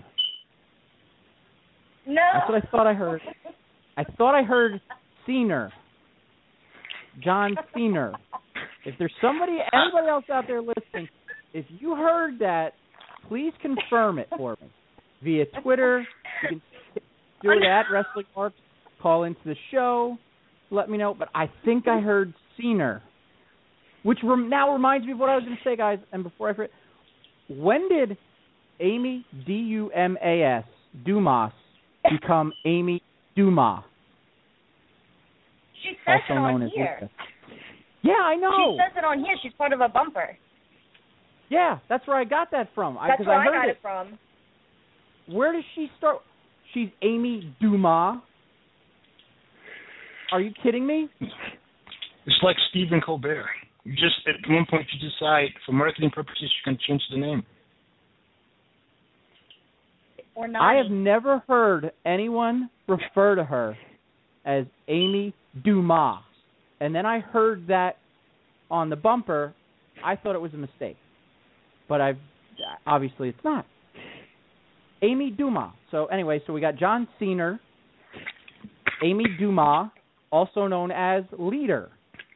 No. That's what I thought I heard. I thought I heard Cena. John Cena. If there's somebody, anybody else out there listening, if you heard that, please confirm it for me via Twitter. You can do it at Wrestling Marks. Call into the show, let me know. But I think I heard Cena, which rem- now reminds me of what I was going to say, guys. And before I forget, when did Amy D U M A S Dumas become Amy Dumas? She says also it on known as here. Lisa. Yeah, I know. She says it on here. She's part of a bumper. Yeah, that's where I got that from. That's I, where I, I heard got it. it from. Where does she start? She's Amy Dumas. Are you kidding me? It's like Stephen Colbert. You just at one point you decide for marketing purposes you can change the name. Or not. I have never heard anyone refer to her as Amy Dumas. And then I heard that on the bumper. I thought it was a mistake. But I've obviously it's not. Amy Dumas. So anyway, so we got John Cena, Amy Dumas, also known as Leader.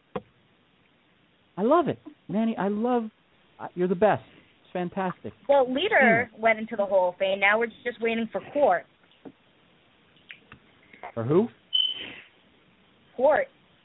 I love it. Manny, I love, you're the best. It's fantastic. Well, Leader Hmm. went into the Hall of Fame. Now we're just waiting for Court. For who? Court.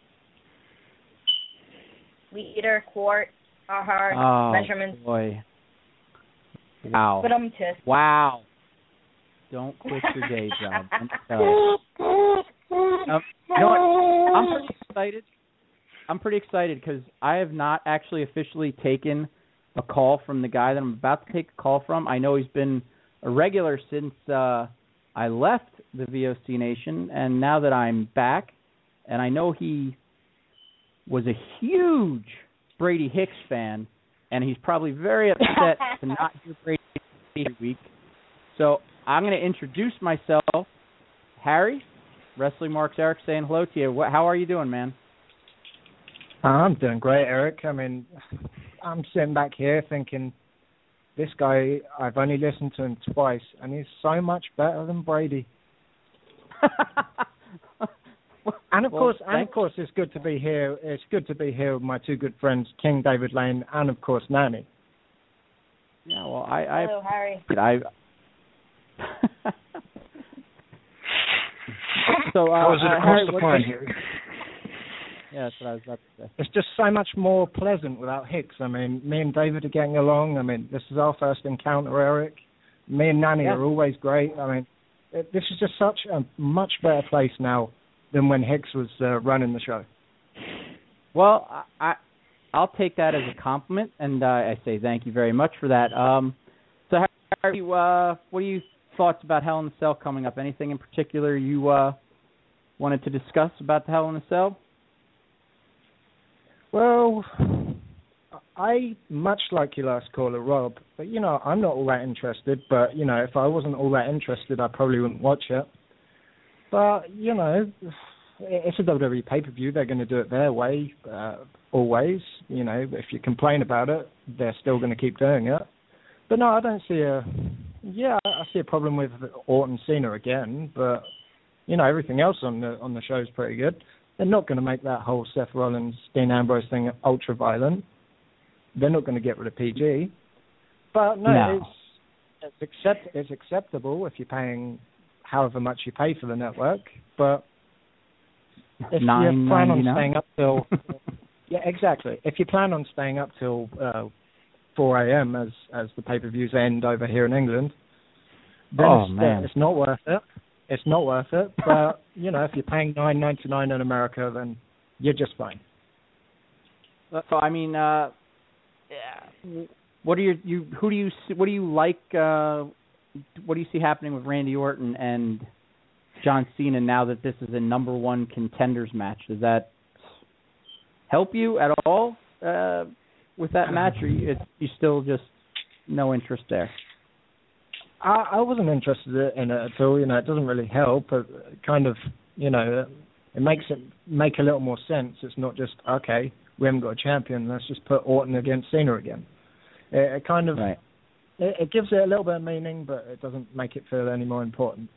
Leader, Court, uh-huh, Oh, measurements. boy. Wow. But I'm just. Wow. Don't quit your day job. I'm sorry. Um, you know what? I'm pretty excited. I'm pretty excited because I have not actually officially taken a call from the guy that I'm about to take a call from. I know he's been a regular since uh, I left the V O C Nation, and now that I'm back, and I know he was a huge Brady Hicks fan, and he's probably very upset to not hear Brady every week. So I'm going to introduce myself. Harry, Wrestling Marks Eric, saying hello to you. What, how are you doing, man? I'm doing great, Eric. I mean, I'm sitting back here thinking, this guy, I've only listened to him twice, and he's so much better than Brady. and of Well, course, and thanks. of course, it's good to be here. It's good to be here with my two good friends, King David Lane, and of course, Nanny. Yeah, well, I, I Hello, Harry. I. so, uh, How is it uh, across Harry, the what- pond here? Yeah, that's what I was about to say. It's just so much more pleasant without Hicks. I mean, me and David are getting along. I mean, this is our first encounter, Eric. Me and Nanny yeah. are always great. I mean, it, this is just such a much better place now than when Hicks was uh, running the show. Well, I, I, I'll take that as a compliment, and uh, I say thank you very much for that. Um, so, how are you, uh, what are your thoughts about Hell in a Cell coming up? Anything in particular you uh, wanted to discuss about the Hell in a Cell? Well, I, much like your last caller, Rob, but, you know, I'm not all that interested. But, you know, if I wasn't all that interested, I probably wouldn't watch it. But, you know, it's a W W E pay-per-view. They're going to do it their way, uh, always. You know, if you complain about it, they're still going to keep doing it. But, no, I don't see a... Yeah, I see a problem with Orton Cena again, but, you know, everything else on the on the show is pretty good. They're not going to make that whole Seth Rollins, Dean Ambrose thing ultra-violent. They're not going to get rid of P G. But, no, no. It's, it's, accept, it's acceptable if you're paying however much you pay for the network. But if you plan on staying up till... yeah, exactly. If you plan on staying up till uh, four a.m. as, as the pay-per-views end over here in England, then oh, it's, man. it's not worth it. It's not worth it, but, you know, if you're paying nine ninety-nine in America, then you're just fine. So, I mean, uh, what are your, you, who do you, what do you like, uh, what do you see happening with Randy Orton and John Cena now that this is a number one contenders match? Does that help you at all uh, with that match, or you, it's, you still just no interest there? I, I wasn't interested in it at all. You know, it doesn't really help. It kind of, you know, it makes it make a little more sense. It's not just, okay, we haven't got a champion, let's just put Orton against Cena again. It, it kind of, right. it, it gives it a little bit of meaning, but it doesn't make it feel any more important.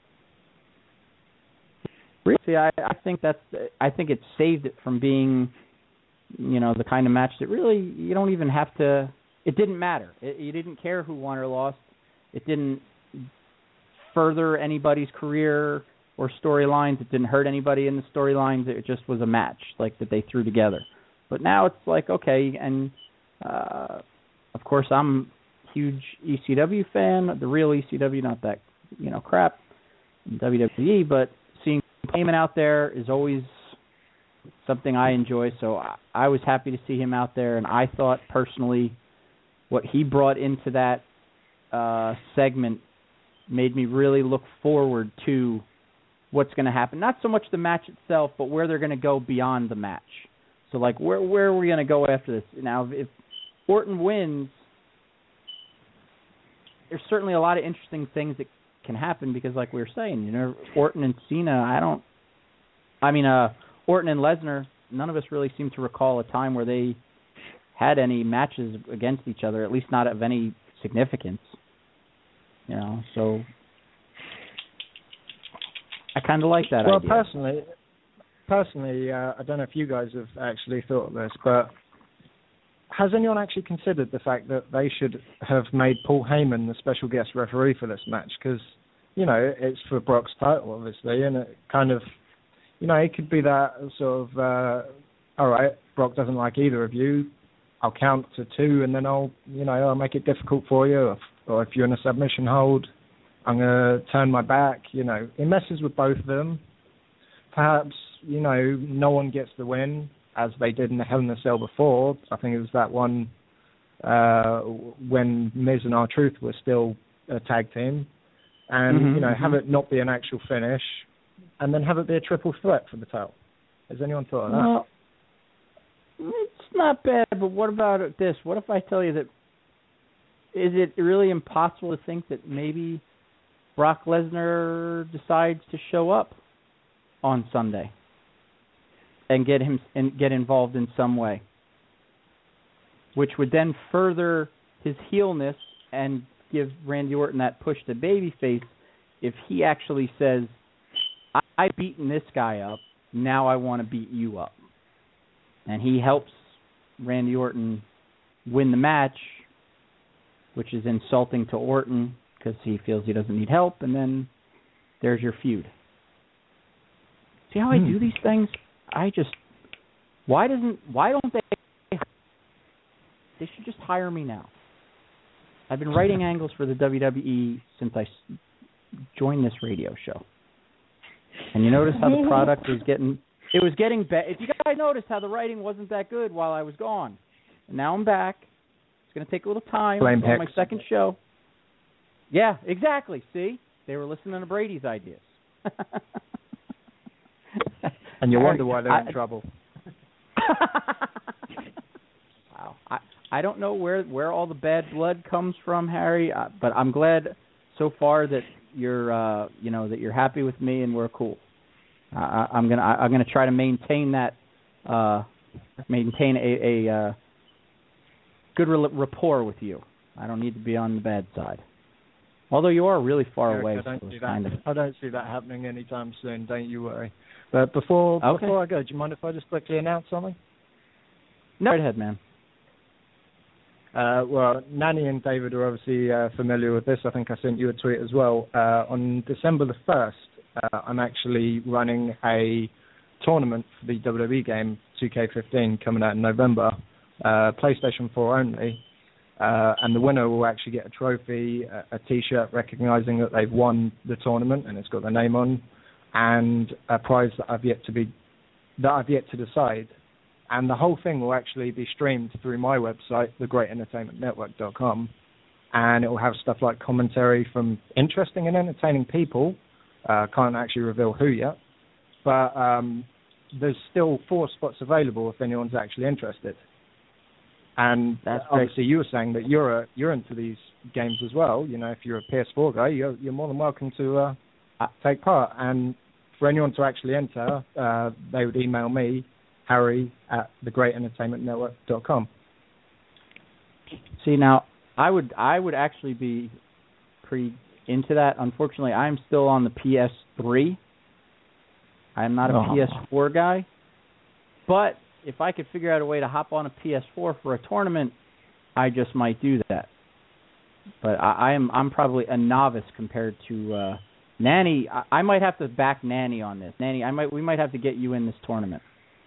See, I, I think that's, I think it saved it from being, you know, the kind of match that really you don't even have to. It didn't matter. It, you didn't care who won or lost. It didn't further anybody's career or storylines. It didn't hurt anybody in the storylines. It just was a match like that they threw together. But now it's like, okay, and uh, of course I'm a huge E C W fan, the real E C W, not that, you know, crap, W W E, but seeing Heyman out there is always something I enjoy. So I, I was happy to see him out there, and I thought personally what he brought into that Uh, segment made me really look forward to what's going to happen. Not so much the match itself, but where they're going to go beyond the match. So, like, where where are we going to go after this? Now, if Orton wins, there's certainly a lot of interesting things that can happen because, like we were saying, you know, Orton and Cena, I don't, I mean, uh, Orton and Lesnar, none of us really seem to recall a time where they had any matches against each other, at least not of any significance. You know, so I kind of like that well, idea. Well, personally, personally, uh, I don't know if you guys have actually thought of this, but has anyone actually considered the fact that they should have made Paul Heyman the special guest referee for this match? Because, you know, it's for Brock's title, obviously, and it kind of, you know, it could be that sort of, uh, all right, Brock doesn't like either of you, I'll count to two, and then I'll, you know, I'll make it difficult for you. Or, or if you're in a submission hold, I'm going to turn my back. You know, it messes with both of them. Perhaps, you know, no one gets the win, as they did in the Hell in a Cell before. I think it was that one uh, when Miz and R-Truth were still a tag team. And, mm-hmm, you know, mm-hmm. have it not be an actual finish, and then have it be a triple threat for the title. Has anyone thought of that? Well, it's not bad, but what about this? What if I tell you that, is it really impossible to think that maybe Brock Lesnar decides to show up on Sunday and get him and get involved in some way, which would then further his heelness and give Randy Orton that push to babyface if he actually says, I- I've beaten this guy up, now I want to beat you up. And he helps Randy Orton win the match, which is insulting to Orton because he feels he doesn't need help, and then there's your feud. See how I hmm. do these things? I just Why doesn't? Why don't they? They should just hire me now. I've been writing angles for the W W E since I joined this radio show. And you notice how the product was getting, it was getting better. If you guys noticed how the writing wasn't that good while I was gone. And now I'm back. It's going to take a little time. Blame on my second show. Yeah, exactly. See? They were listening to Brady's ideas. And you wonder why they're in I, trouble. Wow. I, I don't know where, where all the bad blood comes from, Harry, uh, but I'm glad so far that you're uh, you know that you're happy with me and we're cool. Uh, I, I'm gonna I, I'm gonna try to maintain that uh, maintain a, a uh, good re- rapport with you. I don't need to be on the bad side. Although you are really far Eric, away. I don't, so see that. Kind of... I don't see that happening anytime soon. Don't you worry. But before okay. before I go, do you mind if I just quickly announce something? No, go ahead, man. Uh, well, Nanny and David are obviously uh, familiar with this. I think I sent you a tweet as well. Uh, on December the first, uh, I'm actually running a tournament for the W W E game two K fifteen coming out in November, uh, PlayStation four only. Uh, and the winner will actually get a trophy, a, a T-shirt recognising that they've won the tournament and it's got their name on, and a prize that I've yet to be that I've yet to decide. And the whole thing will actually be streamed through my website, the great entertainment network dot com, and it will have stuff like commentary from interesting and entertaining people. Uh, can't actually reveal who yet, but um, there's still four spots available if anyone's actually interested. And That's obviously, you were saying that you're a, you're into these games as well. You know, if you're a P S four guy, you're you're more than welcome to uh, take part. And for anyone to actually enter, uh, they would email me, Harry at the great entertainment network dot com. See, now I would I would actually be pretty into that. Unfortunately, I'm still on the P S three. I'm not a oh. P S four guy. But if I could figure out a way to hop on a P S four for a tournament, I just might do that. But I, I am I'm probably a novice compared to uh, Nanny. I, I might have to back Nanny on this. Nanny, I might we might have to get you in this tournament.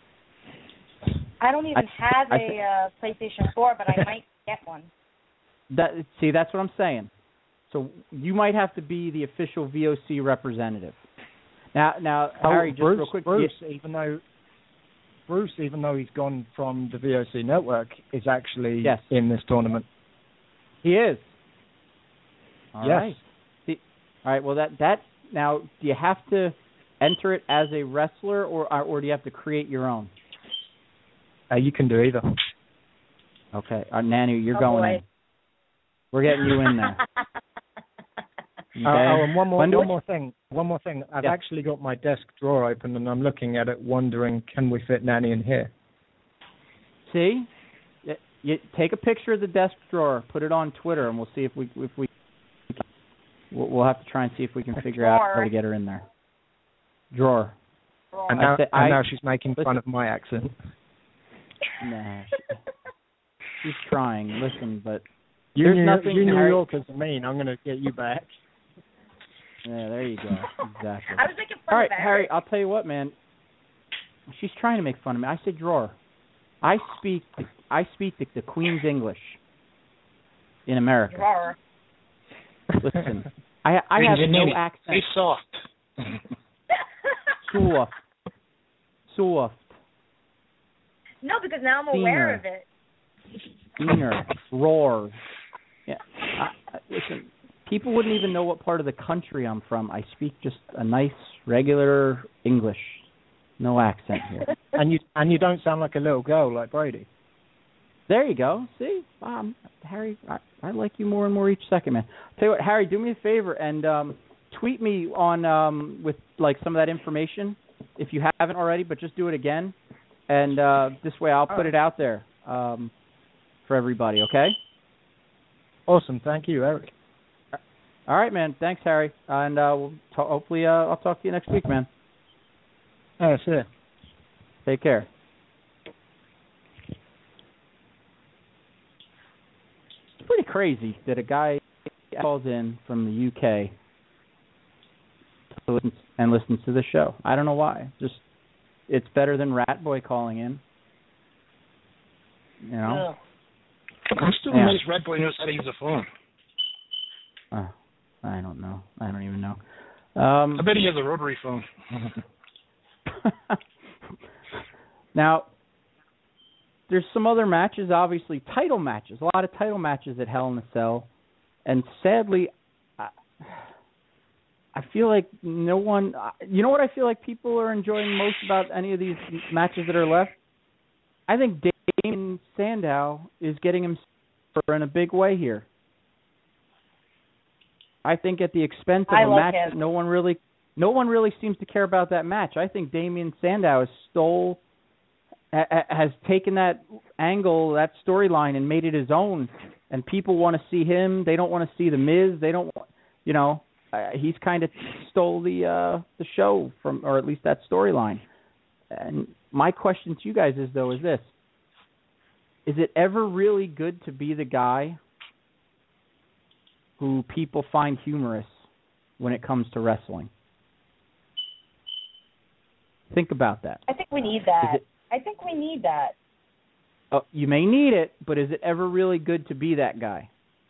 I don't even I, have I, a uh, PlayStation four, but I might get one. That, see, that's what I'm saying. So you might have to be the official V O C representative. Now, now, oh, Harry, just Bruce, real quick. Bruce, even though Bruce, even though he's gone from the V O C network, is actually yes. in this tournament. He is. All yes. right. See, all right. Well, that that now, do you have to enter it as a wrestler, or or do you have to create your own? Uh, you can do either. Okay, uh, Nanny, you're oh, going boy. in. We're getting you in there. Okay. Uh, oh, and one more, one one more thing. One more thing. I've yeah. actually got my desk drawer open, and I'm looking at it, wondering, can we fit Nanny in here? See, you, you take a picture of the desk drawer, put it on Twitter, and we'll see if we if we we'll, we'll have to try and see if we can figure drawer. out how to get her in there. Drawer. drawer. And now, I, and now I, she's making listen. fun of my accent. Nah, she's trying. Listen, but you there's New, nothing. you New Harry, Yorkers are mean. I'm going to get you back. Yeah, there you go. Exactly. I was making fun All right, of Harry. Harry, I'll tell you what, man. She's trying to make fun of me. I said drawer. I speak. I speak the, the Queen's English in America. Drawer. Listen, I I have no accent. Stay soft. Soft. Soft. No, because now I'm aware Steamer. of it. Steamer. Roar. Yeah. I, I, listen, people wouldn't even know what part of the country I'm from. I speak just a nice, regular English. No accent here. and you and you don't sound like a little girl like Brady. There you go. See, um, Harry, I, I like you more and more each second, man. Tell you what, Harry, do me a favor and um, tweet me on um, with like some of that information if you haven't already, but just do it again, and uh, this way I'll put it out there um, for everybody. Okay. Awesome. Thank you, Eric. All right, man. Thanks, Harry, and uh, we'll t- hopefully uh, I'll talk to you next week, man. Yeah, sure. Take care. It's pretty crazy that a guy calls in from the U K and listens to the show. I don't know why. Just it's better than Rat Boy calling in. You know. Yeah. I'm still yeah. amazed Red Boy knows how to use a phone. Uh, I don't know. I don't even know. Um, I bet he has a rotary phone. Now, there's some other matches, obviously, title matches, a lot of title matches at Hell in a Cell. And sadly, I, I feel like no one, you know what I feel like people are enjoying most about any of these matches that are left? I think Damien Sandow is getting himself in a big way here. I think at the expense of I a like match him. that no one really, no one really seems to care about that match. I think Damien Sandow has stole, ha, has taken that angle, that storyline, and made it his own. And people want to see him. They don't want to see the Miz. They don't, you know. Uh, he's kind of stole the uh, the show from, or at least that storyline. And my question to you guys is though, is this: is it ever really good to be the guy who people find humorous when it comes to wrestling? Think about that. I think we need that. It, I think we need that. Uh, you may need it, but is it ever really good to be that guy?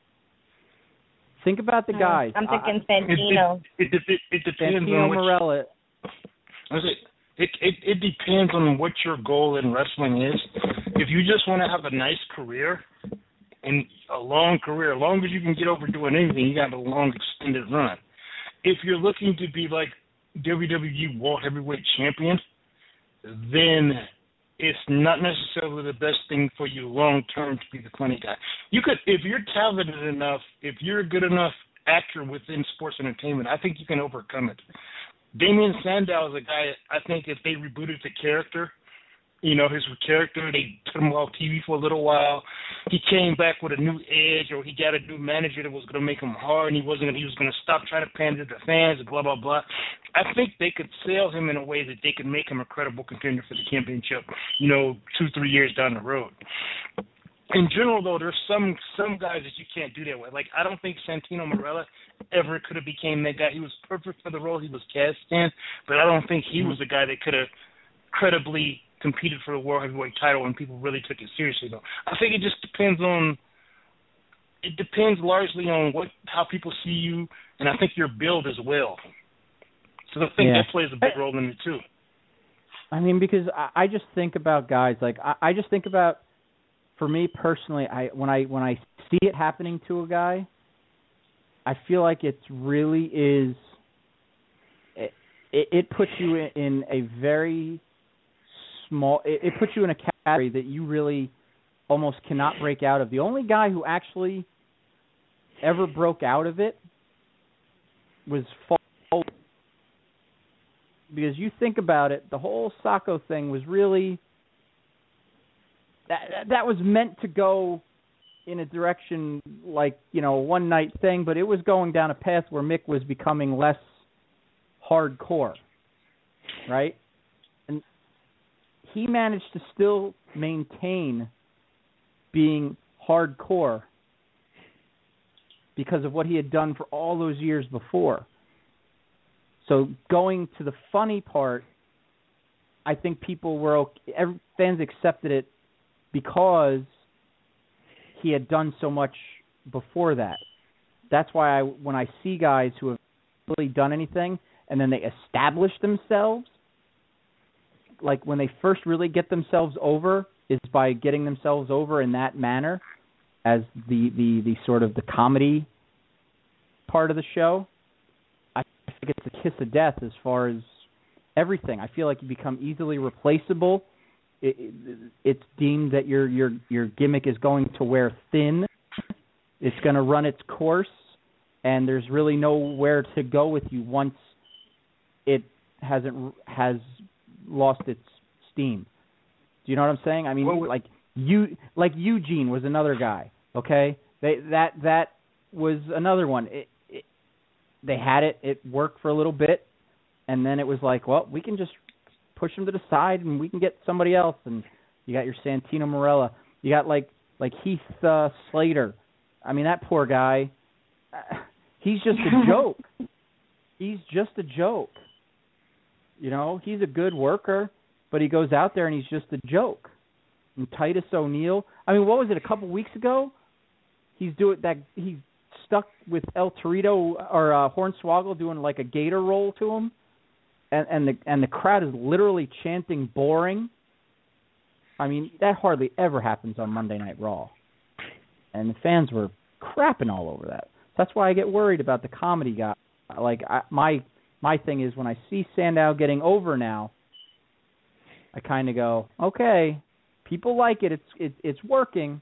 Think about the guys. I'm thinking uh, Santino. It, it, it, it depends Santino on which, Marella. I was like, it, it it depends on what your goal in wrestling is. If you just want to have a nice career and a long career, as long as you can get over doing anything, you got a long extended run. If you're looking to be like W W E World Heavyweight Champion, then it's not necessarily the best thing for you long term to be the funny guy. You could, if you're talented enough, if you're a good enough actor within sports entertainment, I think you can overcome it. Damien Sandow is a guy, I think if they rebooted the character, you know, his character, they put him off T V for a little while. He came back with a new edge, or he got a new manager that was going to make him hard, and he wasn't. Gonna, he was going to stop trying to pander to the fans, and blah blah blah. I think they could sell him in a way that they could make him a credible contender for the championship. You know, two three years down the road. In general, though, there's some some guys that you can't do that with. Like, I don't think Santino Marella ever could have became that guy. He was perfect for the role he was cast in, but I don't think he was the guy that could have credibly competed for the World Heavyweight title when people really took it seriously, though. I think it just depends on, it depends largely on what how people see you, and I think your build as well. So I think yeah. that plays a big role in it, too. I mean, because I, I just think about guys, like, I, I just think about, for me personally, I when I when I see it happening to a guy, I feel like it really is, it, it, it puts you in, in a very small, it, it puts you in a category that you really almost cannot break out of. The only guy who actually ever broke out of it was Fall. Because you think about it, the whole Sacco thing was really, that that was meant to go in a direction like, you know, a one-night thing, but it was going down a path where Mick was becoming less hardcore, right? And he managed to still maintain being hardcore because of what he had done for all those years before. So going to the funny part, I think people were okay, every, fans accepted it because he had done so much before that. That's why I, when I see guys who have really done anything and then they establish themselves, like when they first really get themselves over is by getting themselves over in that manner as the, the, the sort of the comedy part of the show. I think it's a kiss of death as far as everything. I feel like you become easily replaceable. It, it, it's deemed that your your your gimmick is going to wear thin. It's going to run its course, and there's really nowhere to go with you once it hasn't has lost its steam. Do you know what I'm saying? I mean, well, like you like Eugene was another guy. Okay, they that that was another one. It, it, they had it. It worked for a little bit, and then it was like, well, we can just push him to the side, and we can get somebody else. And you got your Santino Marella. You got like like Heath uh, Slater. I mean, that poor guy. Uh, he's just a joke. He's just a joke. You know, he's a good worker, but he goes out there and he's just a joke. and Titus O'Neil. I mean, what was it, a couple weeks ago? He's doing that. He's stuck with El Torito or uh, Hornswoggle doing like a gator roll to him, and and the and the crowd is literally chanting "boring." I mean, that hardly ever happens on Monday Night Raw, and the fans were crapping all over that. That's why I get worried about the comedy guy. Like I, my my thing is when I see Sandow getting over now, I kind of go, okay, people like it. It's it, it's working.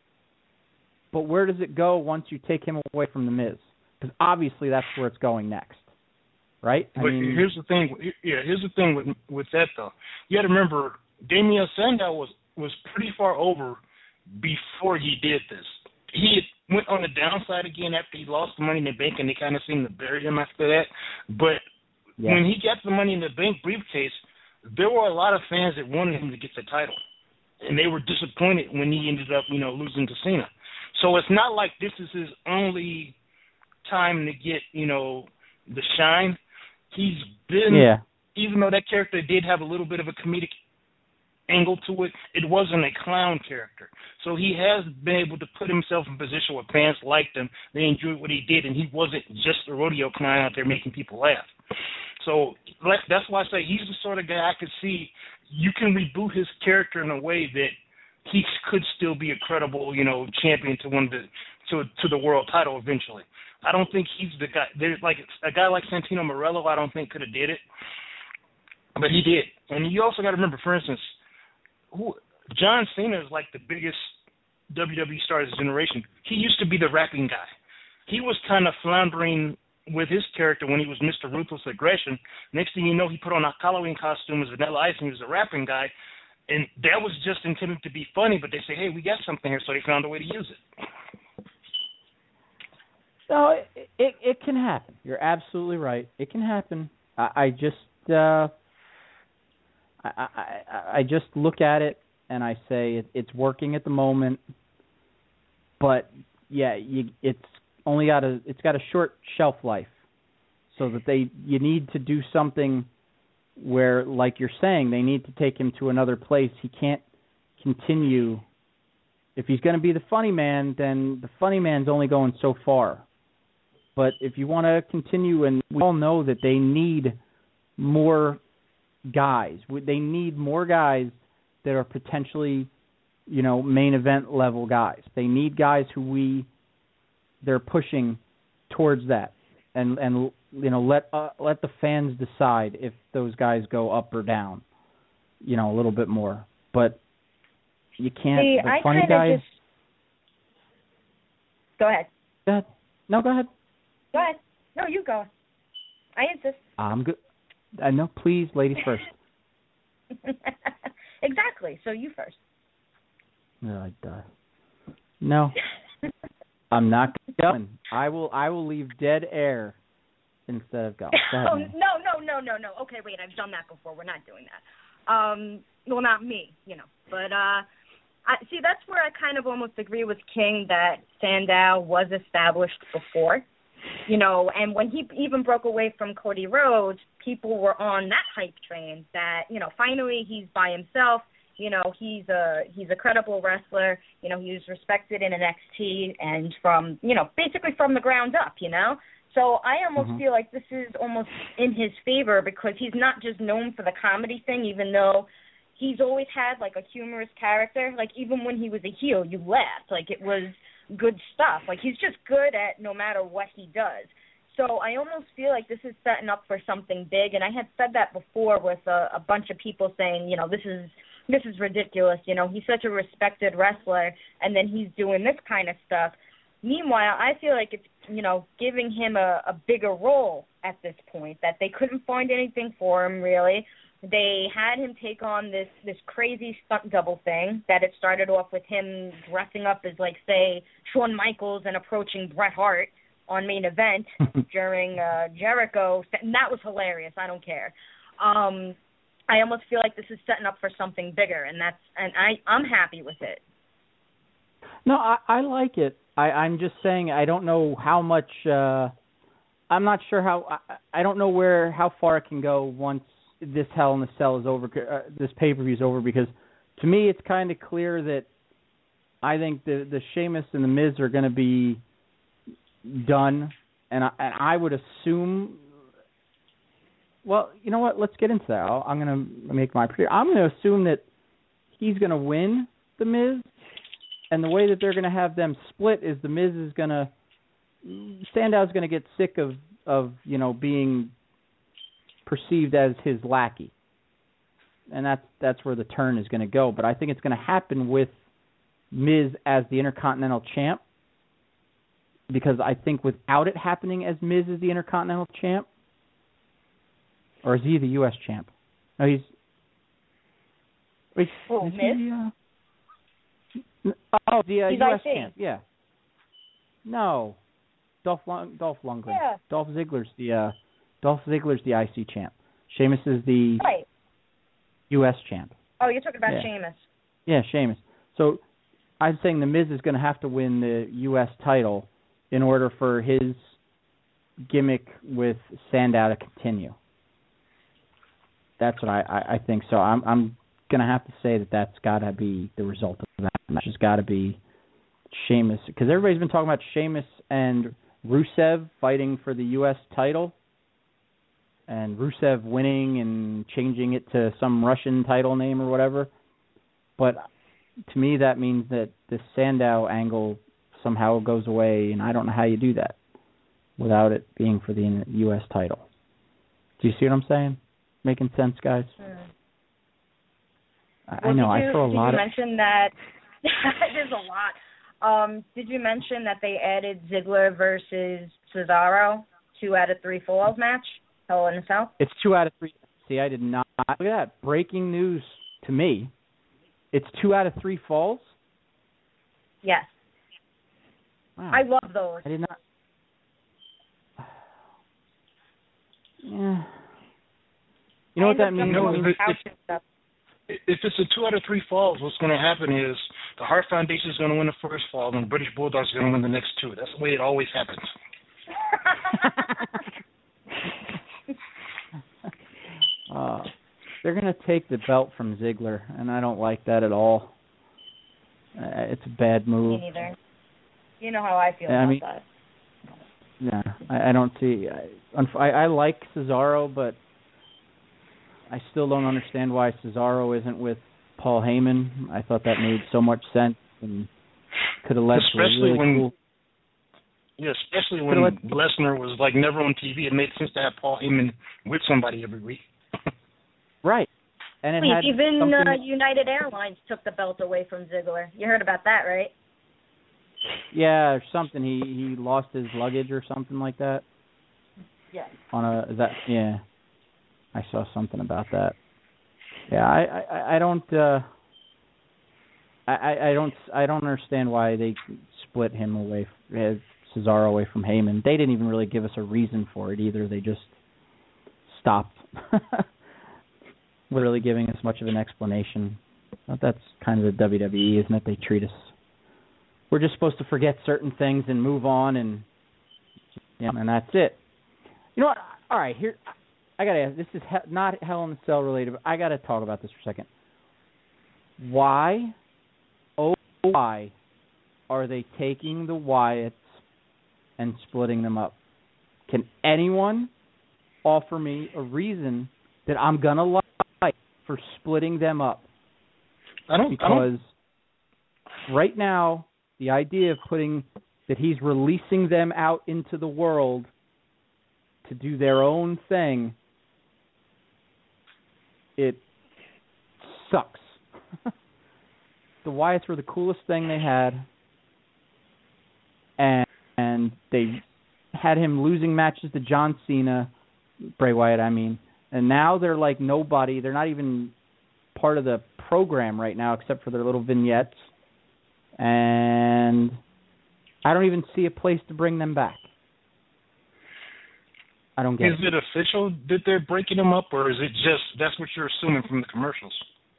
But where does it go once you take him away from The Miz? Because obviously that's where it's going next, right? I but mean, here's the thing. Yeah, here's the thing with with that though. You got to remember, Damian Sandow was was pretty far over before he did this. He went on the downside again after he lost the Money in the Bank, and they kind of seemed to bury him after that. But yeah. when he got the Money in the Bank briefcase, there were a lot of fans that wanted him to get the title, and they were disappointed when he ended up, you know, losing to Cena. So it's not like this is his only time to get, you know, the shine. He's been, yeah. even though that character did have a little bit of a comedic angle to it, it wasn't a clown character. So he has been able to put himself in a position where fans liked him, they enjoyed what he did, and he wasn't just a rodeo clown out there making people laugh. So that's why I say he's the sort of guy I could see you can reboot his character in a way that he could still be a credible, you know, champion to one of the to to the world title eventually. I don't think he's the guy. There's like a guy like Santino Marella, I don't think could have did it, but he did. And you also got to remember, for instance, who John Cena is like the biggest W W E star of his generation. He used to be the rapping guy. He was kind of floundering with his character when he was Mister Ruthless Aggression. Next thing you know, he put on a Halloween costume as Vanilla Ice, and he was a rapping guy. And that was just intended to be funny, but they say, hey, we got something here, so they found a way to use it. No, it it, it can happen. You're absolutely right. It can happen. I, I just uh, I, I I just look at it and I say it, it's working at the moment, but yeah, you, it's only got a it's got a short shelf life, so that they you need to do something where, like you're saying, they need to take him to another place. He can't continue. If he's going to be the funny man, then the funny man's only going so far. But if you want to continue, and we all know that they need more guys. They need more guys that are potentially, you know, main event level guys. They need guys who we they're pushing towards that, and and you know let uh, let the fans decide if those guys go up or down, you know, a little bit more. But you can't. See, the I funny guys. Just... Go ahead. Go ahead. No, go ahead. Go ahead. No, you go. I insist. I'm good. I know. Please, ladies first. Exactly. So you first. No, I die. No, I'm not going. I will. I will leave dead air instead of go. Go ahead, oh man. no, no, no, no, no. Okay, wait. I've done that before. We're not doing that. Um, well, not me, you know. But uh, I see. That's where I kind of almost agree with King that Sandow was established before. You know, and when he even broke away from Cody Rhodes, people were on that hype train that, you know, finally he's by himself. You know, he's a he's a credible wrestler. You know, he was respected in N X T and from, you know, basically from the ground up, you know. So I almost mm-hmm. feel like this is almost in his favor because he's not just known for the comedy thing, even though he's always had, like, a humorous character. Like, even when he was a heel, you laughed. Like, it was good stuff. Like, he's just good at no matter what he does. So I almost feel like this is setting up for something big, and I had said that before with a, a bunch of people saying, you know, this is this is ridiculous. You know, he's such a respected wrestler, and then he's doing this kind of stuff. Meanwhile, I feel like it's, you know, giving him a, a bigger role at this point, that they couldn't find anything for him, really. They had him take on this, this crazy stunt double thing, that it started off with him dressing up as, like, say, Shawn Michaels and approaching Bret Hart on Main Event during uh, Jericho. And that was hilarious. I don't care. Um, I almost feel like this is setting up for something bigger, and that's and I, I'm happy with it. No, I, I like it. I, I'm just saying I don't know how much uh, – I'm not sure how I, – I don't know where how far it can go once – this Hell in the Cell is over, uh, this pay-per-view is over, because to me, it's kind of clear that I think the the Sheamus and the Miz are going to be done, and I, and I would assume. Well, you know what? Let's get into that. I'll, I'm going to make my prediction. I'm going to assume that he's going to win the Miz, and the way that they're going to have them split is the Miz is going to Sandow's going to get sick of of you know being perceived as his lackey, and that's that's where the turn is going to go. But I think it's going to happen with Miz as the Intercontinental Champ, because I think without it happening as Miz as the Intercontinental Champ, or is he the U S Champ? No, he's. Wait, oh, is Miz? He, uh, oh, the uh, he's U S I C. Champ. Yeah. No, Dolph Lung, Dolph Lundgren. Yeah. Dolph Ziggler's the uh, Dolph Ziggler's the I C Champ. Sheamus is the right. U S Champ. Oh, you're talking about yeah. Sheamus. Yeah, Sheamus. So I'm saying the Miz is going to have to win the U S title in order for his gimmick with Sandow to continue. That's what I, I, I think. So I'm I'm going to have to say that that's got to be the result of that match. It's got to be Sheamus, because everybody's been talking about Sheamus and Rusev fighting for the U S title, and Rusev winning and changing it to some Russian title name or whatever. But to me, that means that the Sandow angle somehow goes away, and I don't know how you do that without it being for the U S title. Do you see what I'm saying? Making sense, guys? Hmm. I, well, I know. Did you, I throw a did lot you of. mention that? There's a lot. Um, did you mention that they added Ziggler versus Cesaro, two out of three falls match? Hell in a Cell? It's two out of three. See, I did not. Look at that. Breaking news to me. It's two out of three falls? Yes. Wow. I love those. I did not. Yeah. You know what that means? No, It if, means if, if it's a two out of three falls, what's going to happen is the Hart Foundation is going to win the first fall, and the British Bulldogs are going to win the next two. That's the way it always happens. uh, they're going to take the belt from Ziggler, and I don't like that at all. Uh, it's a bad move. Me neither. You know how I feel Yeah, I about mean, that. Yeah, I, I don't see. I, I, I like Cesaro, but I still don't understand why Cesaro isn't with Paul Heyman. I thought that made so much sense and could have led especially to a really when, cool. Yeah, especially when led, Lesnar was like never on T V. It made sense to have Paul Heyman with somebody every week. Right, and it Wait, had even something... uh, United Airlines took the belt away from Ziggler. You heard about that, right? Yeah, or something. He he lost his luggage or something like that. Yeah. On a is that yeah, I saw something about that. Yeah, I I, I don't uh, I I don't I don't understand why they split him away, uh, Cesaro away from Heyman. They didn't even really give us a reason for it either. They just stopped, literally giving us much of an explanation. But that's kind of the W W E, isn't it? They treat us. We're just supposed to forget certain things and move on, and yeah, and that's it. You know what? All right, here I gotta ask. This is he- not Hell in a Cell related, but I gotta talk about this for a second. Why, oh why, are they taking the Wyatts and splitting them up? Can anyone offer me a reason that I'm gonna like for splitting them up? I don't because I don't. right now. The idea of putting that he's releasing them out into the world to do their own thing, it sucks. The Wyatts were the coolest thing they had, and, and they had him losing matches to John Cena, Bray Wyatt, I mean, and now they're like nobody. They're not even part of the program right now except for their little vignettes. And I don't even see a place to bring them back. I don't get is it. Is it official that they're breaking them up, or is it just that's what you're assuming from the commercials?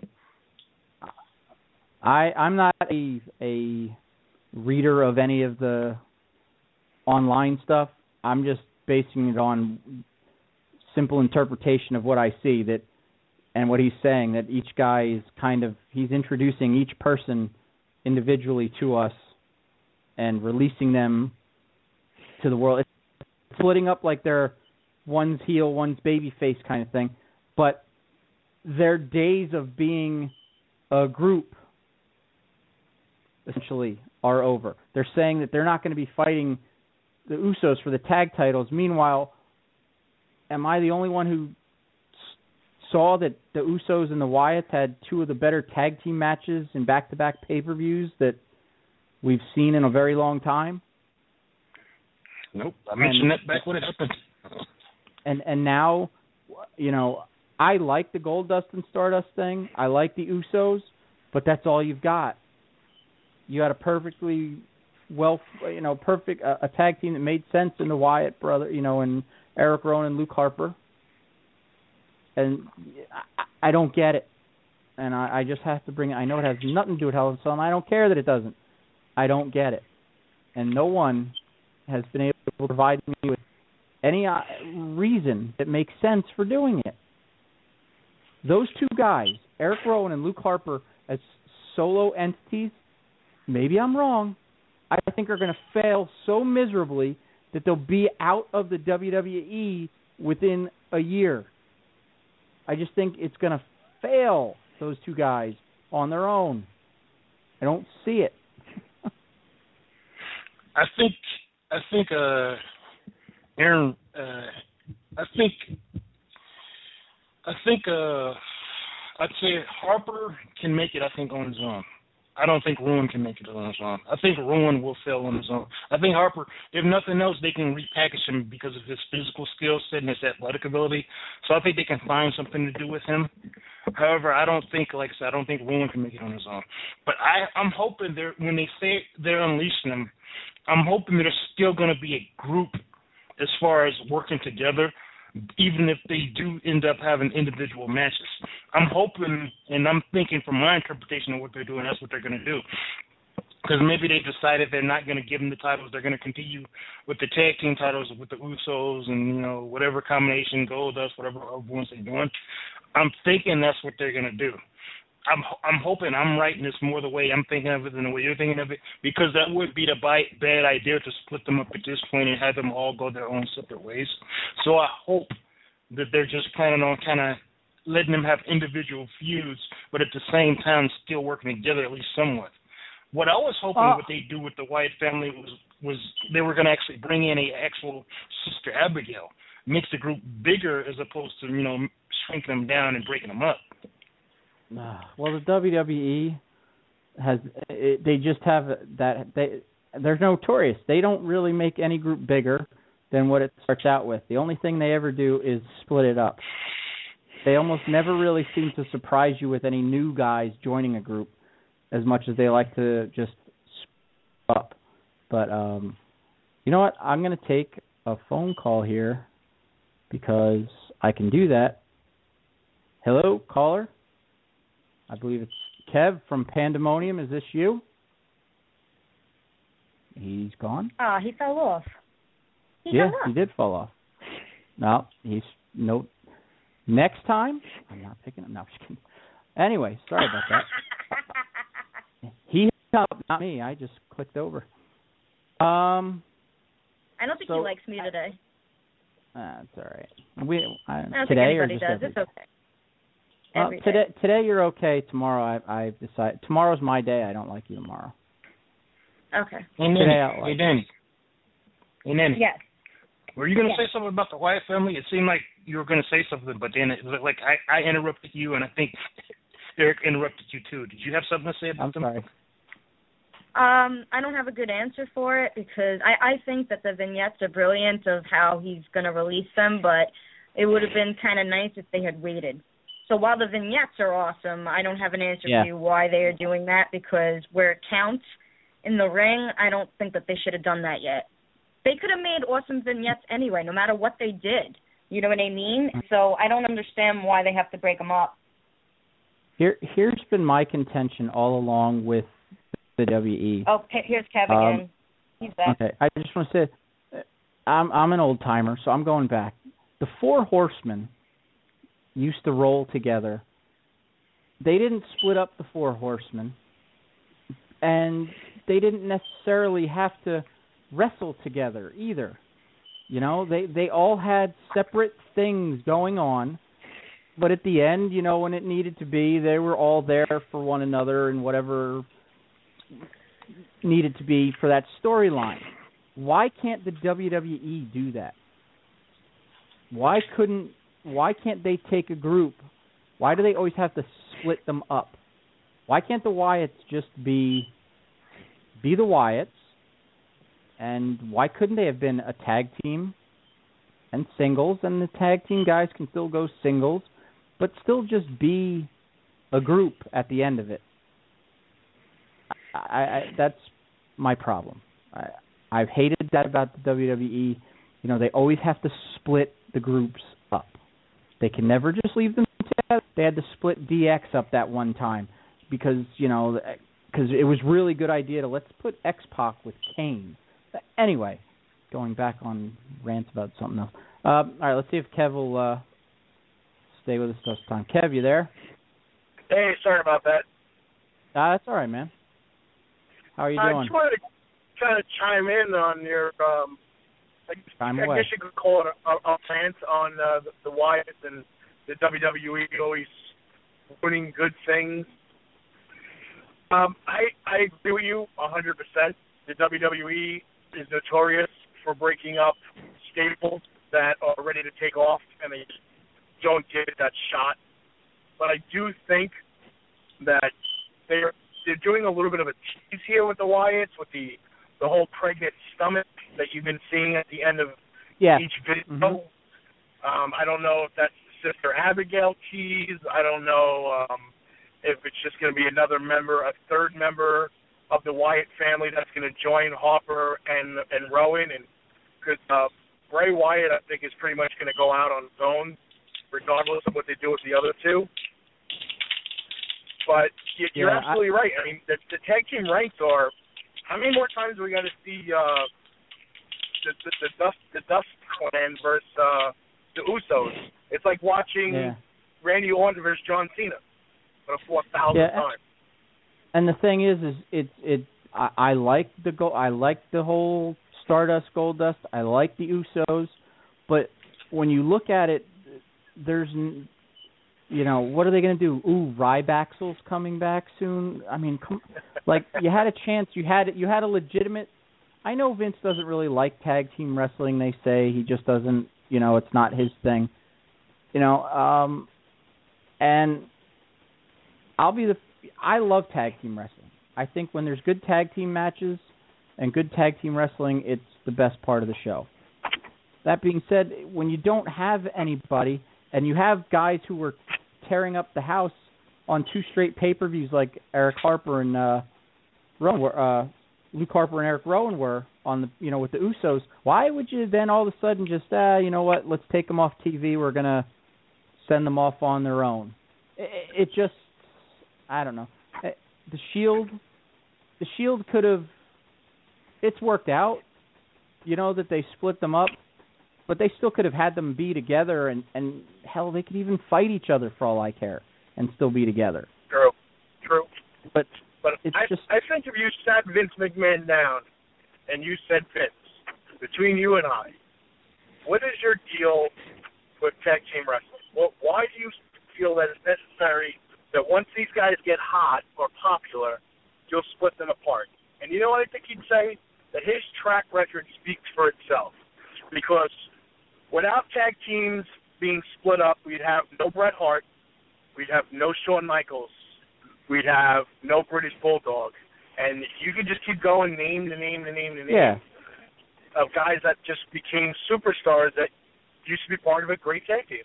I I'm not a a reader of any of the online stuff. I'm just basing it on simple interpretation of what I see. That and what he's saying, that each guy is kind of, he's introducing each person individually to us and releasing them to the world. It's splitting up like they're one's heel, one's babyface kind of thing. But their days of being a group essentially are over. They're saying that they're not going to be fighting the Usos for the tag titles. Meanwhile, am I the only one who saw that the Usos and the Wyatts had two of the better tag team matches in back-to-back pay-per-views that we've seen in a very long time? Nope. I mentioned and, that back when it happened. And and now, you know, I like the Goldust and Stardust thing. I like the Usos, but that's all you've got. You had a perfectly well, you know, perfect uh, a tag team that made sense in the Wyatt brother, you know, and Eric Rowan and Luke Harper. And I, I don't get it. And I, I just have to bring it. I know it has nothing to do with Hell in a Cell, and I don't care that it doesn't. I don't get it. And no one has been able to provide me with any uh, reason that makes sense for doing it. Those two guys, Eric Rowan and Luke Harper, as solo entities, maybe I'm wrong, I think are going to fail so miserably that they'll be out of the W W E within a year. I just think it's going to fail, those two guys, on their own. I don't see it. I think, I think, uh, Aaron, uh, I think, I think, uh, I'd say Harper can make it, I think, on his own. I don't think Rowan can make it on his own. I think Rowan will fail on his own. I think Harper, if nothing else, they can repackage him because of his physical skill set and his athletic ability. So I think they can find something to do with him. However, I don't think, like I said, I don't think Rowan can make it on his own. But I, I'm hoping they're, when they say they're unleashing him, I'm hoping that there's still going to be a group as far as working together, even if they do end up having individual matches. I'm hoping, and I'm thinking from my interpretation of what they're doing, that's what they're going to do. Because maybe they decided they're not going to give them the titles. They're going to continue with the tag team titles with the Usos and, you know, whatever combination, Goldust, whatever ones they're doing. I'm thinking that's what they're going to do. I'm I'm hoping I'm writing this more the way I'm thinking of it than the way you're thinking of it, because that would be the bad idea to split them up at this point and have them all go their own separate ways. So I hope that they're just planning on kind of letting them have individual feuds, but at the same time still working together at least somewhat. What I was hoping uh, what they do with the Wyatt family was was they were going to actually bring in a actual Sister Abigail, makes the group bigger as opposed to, you know, shrinking them down and breaking them up. Well, the W W E has it, they just have that they they're notorious. They don't really make any group bigger than what it starts out with. The only thing they ever do is split it up. They almost never really seem to surprise you with any new guys joining a group as much as they like to just split up. But um, you know what? I'm going to take a phone call here because I can do that. Hello, caller? I believe it's Kev from Pandemonium. Is this you? He's gone. Ah, uh, he fell off. He yeah, he did fall off. No, he's no. Next time, I'm not picking up. No, I'm just kidding. Anyway, sorry about that. He hung up, not me. I just clicked over. Um. I don't think so, he likes me today. That's uh, all right. We I, I don't today think or anybody just does. every It's okay. Uh, today, today you're okay. Tomorrow, I, I've decided. Tomorrow's my day. I don't like you tomorrow. Okay. Hey, Nanny. Today, I like hey, Danny. Hey, Nanny. Yes. Were you going to yes. say something about the Wyatt family? It seemed like you were going to say something, but then it was like I, I interrupted you, and I think Eric interrupted you too. Did you have something to say about I'm them? sorry. Um, I don't have a good answer for it because I, I think that the vignettes are brilliant of how he's going to release them, but it would have been kind of nice if they had waited. So while the vignettes are awesome, I don't have an answer yeah. for you why they are doing that, because where it counts in the ring, I don't think that they should have done that yet. They could have made awesome vignettes anyway, no matter what they did. You know what I mean? So I don't understand why they have to break them up. Here, here's been my contention all along with the W W E. Oh, here's Kev um, again. He's back. Okay, I just want to say, I'm I'm an old timer, so I'm going back. The Four Horsemen used to roll together. They didn't split up the Four Horsemen, and they didn't necessarily have to wrestle together either. You know, they, they all had separate things going on, but at the end, you know, when it needed to be, they were all there for one another and whatever needed to be for that storyline. Why can't the W W E do that? Why couldn't, why can't they take a group? Why do they always have to split them up? Why can't the Wyatts just be be the Wyatts? And why couldn't they have been a tag team and singles? And the tag team guys can still go singles, but still just be a group at the end of it. I, I, that's my problem. I, I've hated that about the W W E. You know, they always have to split the groups up. They can never just leave them together. They had to split D X up that one time because, you know, because it was really good idea to let's put X-Pac with Kane. Anyway, going back on rants about something else. Uh, all right, let's see if Kev will uh, stay with us this time. Kev, you there? Hey, sorry about that. Uh, that's all right, man. How are you I doing? I just wanted to kind of chime in on your, um, I, Chime I away. guess you could call it a, a rant on uh, the, the Wyatts and the W W E always ruining good things. Um, I, I agree with you one hundred percent. The W W E is notorious for breaking up staples that are ready to take off, and they just don't give it that shot. But I do think that they're they're doing a little bit of a tease here with the Wyatts, with the the whole pregnant stomach that you've been seeing at the end of yeah. each video. Mm-hmm. Um, I don't know if that's the Sister Abigail tease. I don't know um, if it's just going to be another member, a third member of the Wyatt family that's going to join Harper and and Rowan, and because uh, Bray Wyatt, I think, is pretty much going to go out on his own, regardless of what they do with the other two. But you, you're Yeah, absolutely I, right. I mean, the, the tag team ranks are. How many more times are we going to see uh, the, the the Dust the Dust Clan versus uh, the Usos? It's like watching yeah. Randy Orton versus John Cena for the four thousandth Yeah. time. And the thing is, is it's it. I, I like the go. I like the whole Stardust Goldust. I like the Usos, but when you look at it, there's, you know, what are they going to do? Ooh, Rybaxel's coming back soon. I mean, come, like you had a chance. You had you had a legitimate. I know Vince doesn't really like tag team wrestling. They say he just doesn't. You know, it's not his thing. You know, um, and I'll be the. I love tag team wrestling. I think when there's good tag team matches and good tag team wrestling, it's the best part of the show. That being said, when you don't have anybody and you have guys who were tearing up the house on two straight pay-per-views like Eric Harper and uh, Rowan were, uh, Luke Harper and Eric Rowan were on the, you know, with the Usos, why would you then all of a sudden just, ah, you know what, let's take them off T V. We're gonna send them off on their own. It, it just. I don't know. The Shield, the Shield could have. It's worked out, you know, that they split them up, but they still could have had them be together, and, and hell, they could even fight each other for all I care, and still be together. True, true. But but it's I, just. I think if you sat Vince McMahon down, and you said, Vince, between you and I, what is your deal with tag team wrestling? Well, why do you feel that it's necessary that once these guys get hot or popular, you'll split them apart? And you know what I think he'd say? That his track record speaks for itself. Because without tag teams being split up, we'd have no Bret Hart, we'd have no Shawn Michaels, we'd have no British Bulldog. And you could just keep going, name to name to name to name Yeah. of guys that just became superstars that used to be part of a great tag team.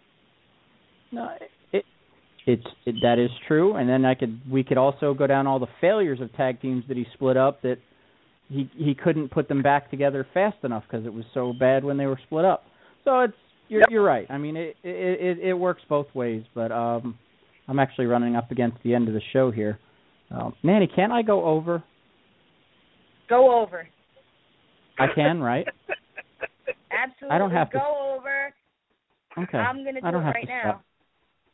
No, it, It's it, that is true, and then I could we could also go down all the failures of tag teams that he split up that he he couldn't put them back together fast enough because it was so bad when they were split up. So it's you're yep. you're right. I mean it, it it it works both ways, but um I'm actually running up against the end of the show here. Um, Nanny, can't I go over? Go over. I can, right? Absolutely. I don't have go to. over. Okay. I'm gonna do I don't it have right to now. stop.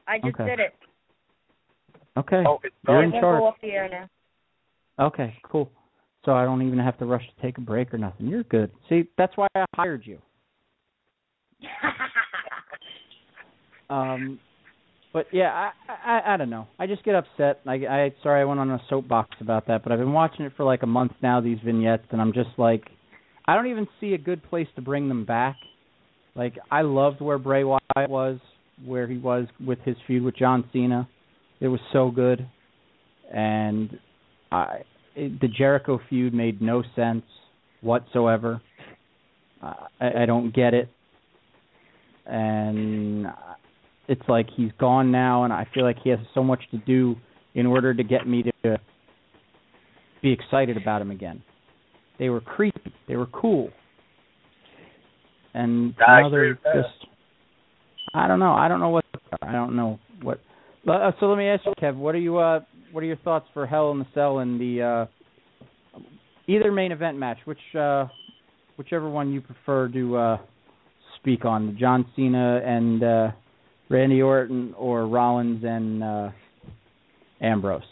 I just Okay. did it. Okay. Oh, it's You're It in won't charge. go off the air now. Okay, cool. So I don't even have to rush to take a break or nothing. You're good. See, that's why I hired you. Um, but yeah, I, I I don't know. I just get upset. I, I sorry I went on a soapbox about that, but I've been watching it for like a month now. These vignettes, and I'm just like, I don't even see a good place to bring them back. Like I loved where Bray Wyatt was, where he was with his feud with John Cena. It was so good, and I it, the Jericho feud made no sense whatsoever. Uh, I, I don't get it, and it's like he's gone now, and I feel like he has so much to do in order to get me to be excited about him again. They were creepy. They were cool. And I now they're just, I don't know. I don't know what, I don't know what. Uh, so let me ask you, Kev, what are you, uh, what are your thoughts for Hell in the Cell and the, uh, either main event match, which, uh, whichever one you prefer to, uh, speak on, the John Cena and, uh, Randy Orton or Rollins and, uh, Ambrose?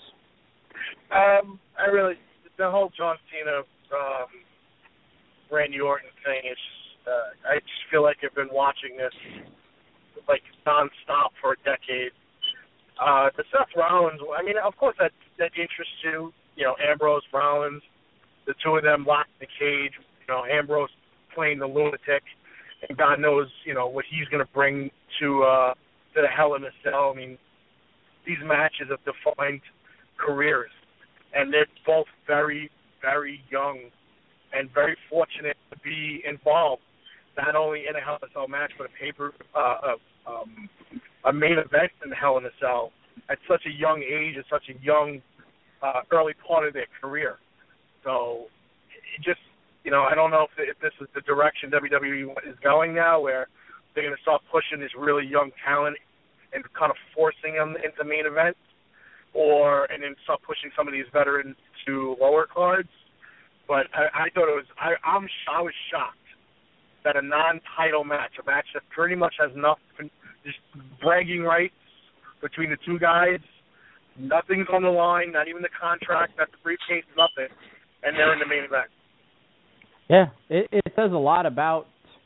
Um, I really, the whole John Cena, um, Randy Orton thing is, uh, I just feel like I've been watching this like nonstop for a decade. Uh, the Seth Rollins, I mean, of course that that interests you. You know, Ambrose, Rollins, the two of them locked in the cage. You know, Ambrose playing the lunatic, and God knows, you know, what he's going to bring to uh, to the Hell in a Cell. I mean, these matches have defined careers, and they're both very, very young and very fortunate to be involved, not only in a Hell in a Cell match, but a paper, uh, a, um, a main event in the Hell in a Cell at such a young age, at such a young, uh, early part of their career. So, it just, you know, I don't know if, if this is the direction W W E is going now, where they're going to start pushing this really young talent and kind of forcing them into main events, or and then start pushing some of these veterans to lower cards. But I, I thought it was, I, I'm, I was shocked that a non-title match, a match that pretty much has nothing, just bragging rights between the two guys, nothing's on the line, not even the contract, not the briefcase, nothing, and they're in the main event. Yeah, it, it says a lot about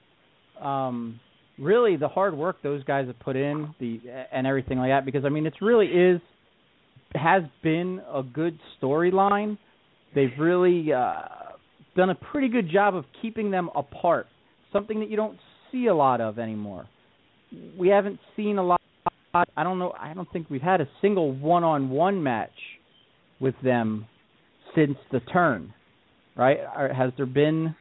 um, really the hard work those guys have put in, the and everything like that. Because I mean, it really is has been a good storyline. They've really uh, done a pretty good job of keeping them apart. Something that you don't see a lot of anymore. We haven't seen a lot. I don't know. I don't think we've had a single one-on-one match with them since the turn. Right? Or has there been?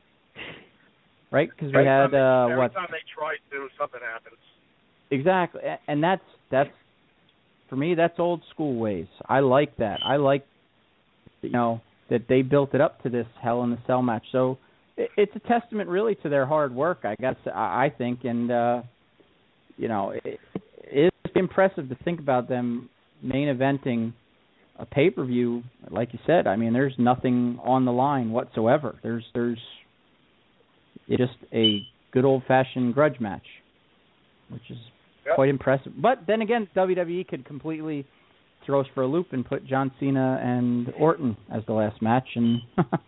Right? Because we had they, uh, every what? time they try to, something happens. Exactly, and that's that's for me. That's old school ways. I like that. I like, you know, that they built it up to this Hell in a Cell match. So it, it's a testament, really, to their hard work. I guess I think, and uh, you know, it, it's impressive to think about them main eventing a pay-per-view, like you said. I mean, there's nothing on the line whatsoever. There's there's it's just a good old-fashioned grudge match, which is yep. quite impressive. But then again, W W E could completely throw us for a loop and put John Cena and Orton as the last match, and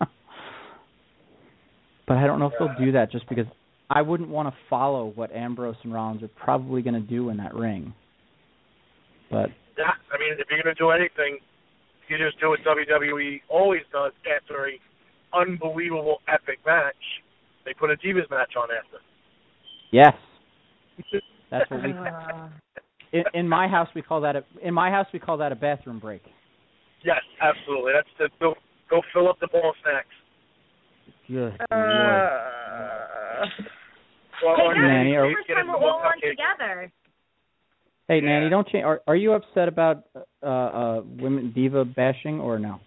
but I don't know if they'll do that, just because I wouldn't want to follow what Ambrose and Rollins are probably going to do in that ring. But yeah, I mean, if you're going to do anything, you just do what W W E always does after a unbelievable epic match. They put a Divas match on after. Yes, that's what we. In, in my house, we call that a. In my house, we call that a bathroom break. Yes, absolutely. That's the go. Go fill up the bowl of snacks. Good uh, Lord. Well, hey, Nanny, are, first time we're all on together. Hey, Nanny, don't change. Are, are you upset about uh, uh, women diva bashing or no?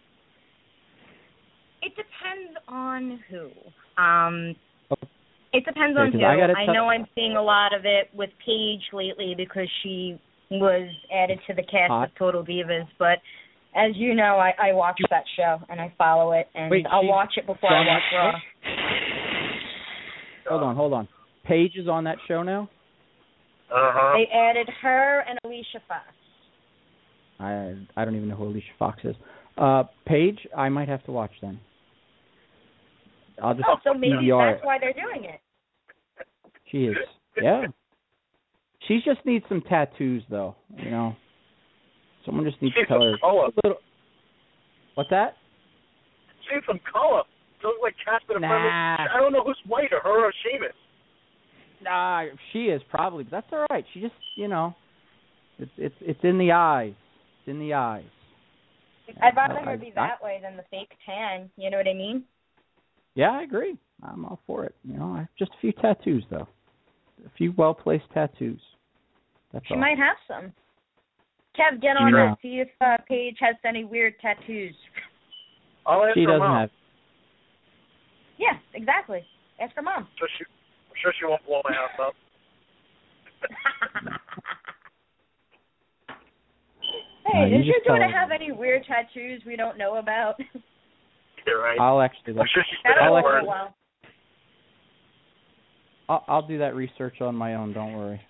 It depends on who. Um, okay. It depends on okay, who. I, I know I'm seeing a lot of it with Paige lately because she was added to the cast Hot. of Total Divas. But as you know, I, I watch that show and I follow it, and Wait, I'll watch it before I watch Raw. Hold on, hold on. Paige is on that show now? Uh-huh. They added her and Alicia Fox. I I don't even know who Alicia Fox is. Uh, Paige, I might have to watch then. I'll just Oh, so maybe D V R that's why they're doing it. She is. Yeah. She just needs some tattoos, though. You know, someone just needs She's to tell her. color. A little... What's that? She needs some color. She looks like Casper the Nah. Friendly. I don't know who's whiter, her or Sheamus. Nah, she is probably, but that's all right. She just, you know, it's it's it's in the eyes. It's in the eyes. I'd rather I- her I- be that way than the fake tan. You know what I mean? Yeah, I agree. I'm all for it. You know, I have just a few tattoos though, a few well placed tattoos. That's She all. might have some. Kev, get on No. it. See if uh, Paige has any weird tattoos. I'll ask She her doesn't mom. have. Yeah, exactly. Ask her mom. I'm sure she, I'm sure she won't blow my house up. Hey, No, you does your just tell daughter her. have any weird tattoos we don't know about? You're right. I'll actually. Look. I'm sure she's That'll I'll go for actually- a while. I'll, I'll do that research on my own. Don't worry.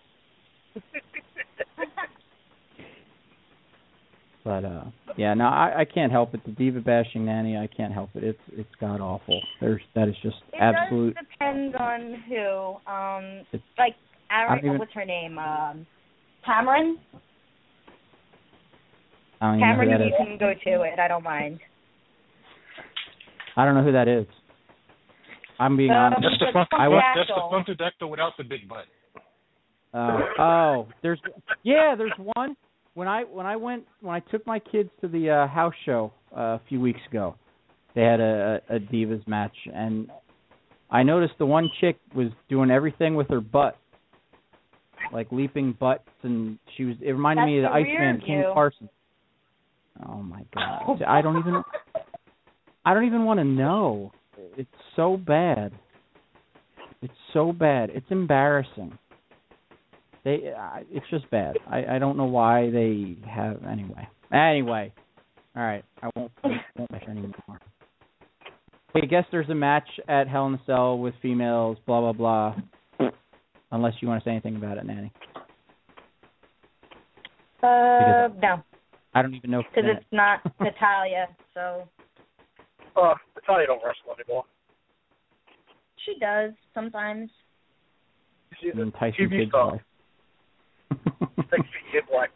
But uh, yeah, no, I, I can't help it. The diva bashing nanny, I can't help it. It's it's god awful. There's that is just It absolute. does depend on who. Um, It's- like, I Aaron, don't even- what's her name? Um, Cameron? I don't even know who Cameron, that you is. can go to it. I don't mind. I don't know who that is. I'm being Uh, honest. That's the It's front. a I wa- That's the Dactyl. Funkadactyl without the big butt. Uh, oh, there's yeah, there's one. When I when I went when I took my kids to the uh, house show uh, a few weeks ago, they had a, a, a divas match, and I noticed the one chick was doing everything with her butt, like leaping butts, and she was. It reminded That's me of the the Iceman, weird King view. Carson. Oh my God! I don't even. I don't even want to know. It's so bad. It's so bad. It's embarrassing. They, uh, it's just bad. I, I don't know why they have. Anyway, anyway. All right, I won't won't mention anymore. I guess there's a match at Hell in a Cell with females. Blah blah blah. Unless you want to say anything about it, Nanny. Uh, no, I don't even know. because it's not Natalia, so Uh, Natalia don't wrestle anymore. she does sometimes. She's a And Tyson T V Kidd's star. wife. Like she kid like.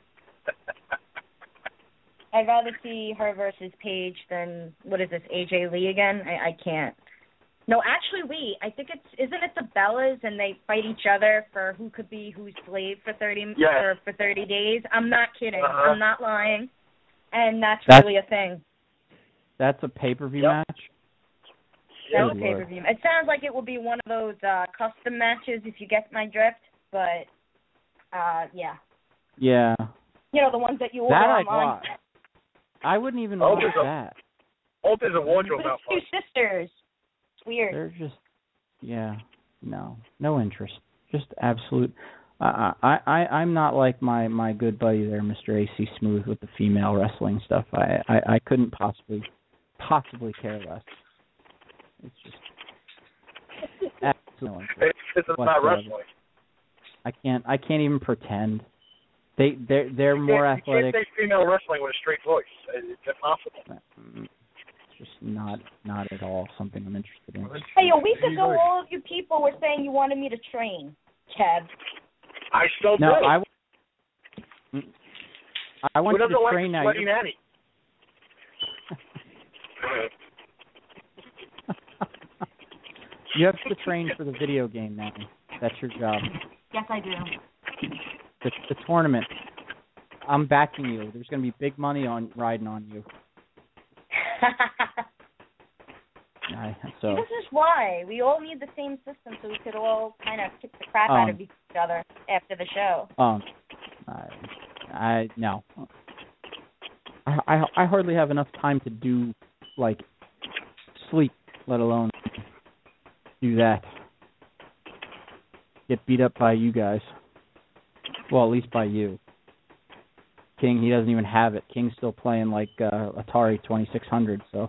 I'd rather see her versus Paige than what is this, A J Lee again? I, I can't. No, actually, wait. I think it's isn't it the Bellas and they fight each other for who could be whose slave for thirty Yes. for, for thirty days. I'm not kidding. Uh-huh. I'm not lying, and that's, That's- really a thing. That's a pay per view Yep. match. That's Good a pay per view. It sounds like it will be one of those uh, custom matches, if you get my drift. But uh, yeah, Yeah, you know the ones that you order that I'd online. watch. I wouldn't even Oh, watch there's a- that. Oh, there's a wardrobe But it's two outfit. sisters. It's weird. They're just, yeah, no, no interest. Just absolute. I, I, I, I'm not like my, my good buddy there, Mister A C Smooth, with the female wrestling stuff. I, I, I couldn't possibly, possibly care less. It's just absolutely. It's, it's not whatsoever. wrestling. I can't, I can't even pretend. They, they're, they're more you can't, athletic. You can't say female wrestling with a straight voice. It's impossible. It's just not, not at all something I'm interested in. Hey, a week ago, all of you people were saying you wanted me to train, Kev. I still No, do. I, I want Who you doesn't to like train the now. sweaty You're- nanny? You have to train for the video game now. That's your job. Yes, I do. The, the tournament. I'm backing you. There's going to be big money on riding on you. I, so This is why we all need the same system so we could all kind of kick the crap Um, out of each other after the show. um, I, I no. I, I I hardly have enough time to do like sleep, let alone do that. Get beat up by you guys. Well, at least by you. King, he doesn't even have it. King's still playing like uh, Atari twenty-six hundred. So.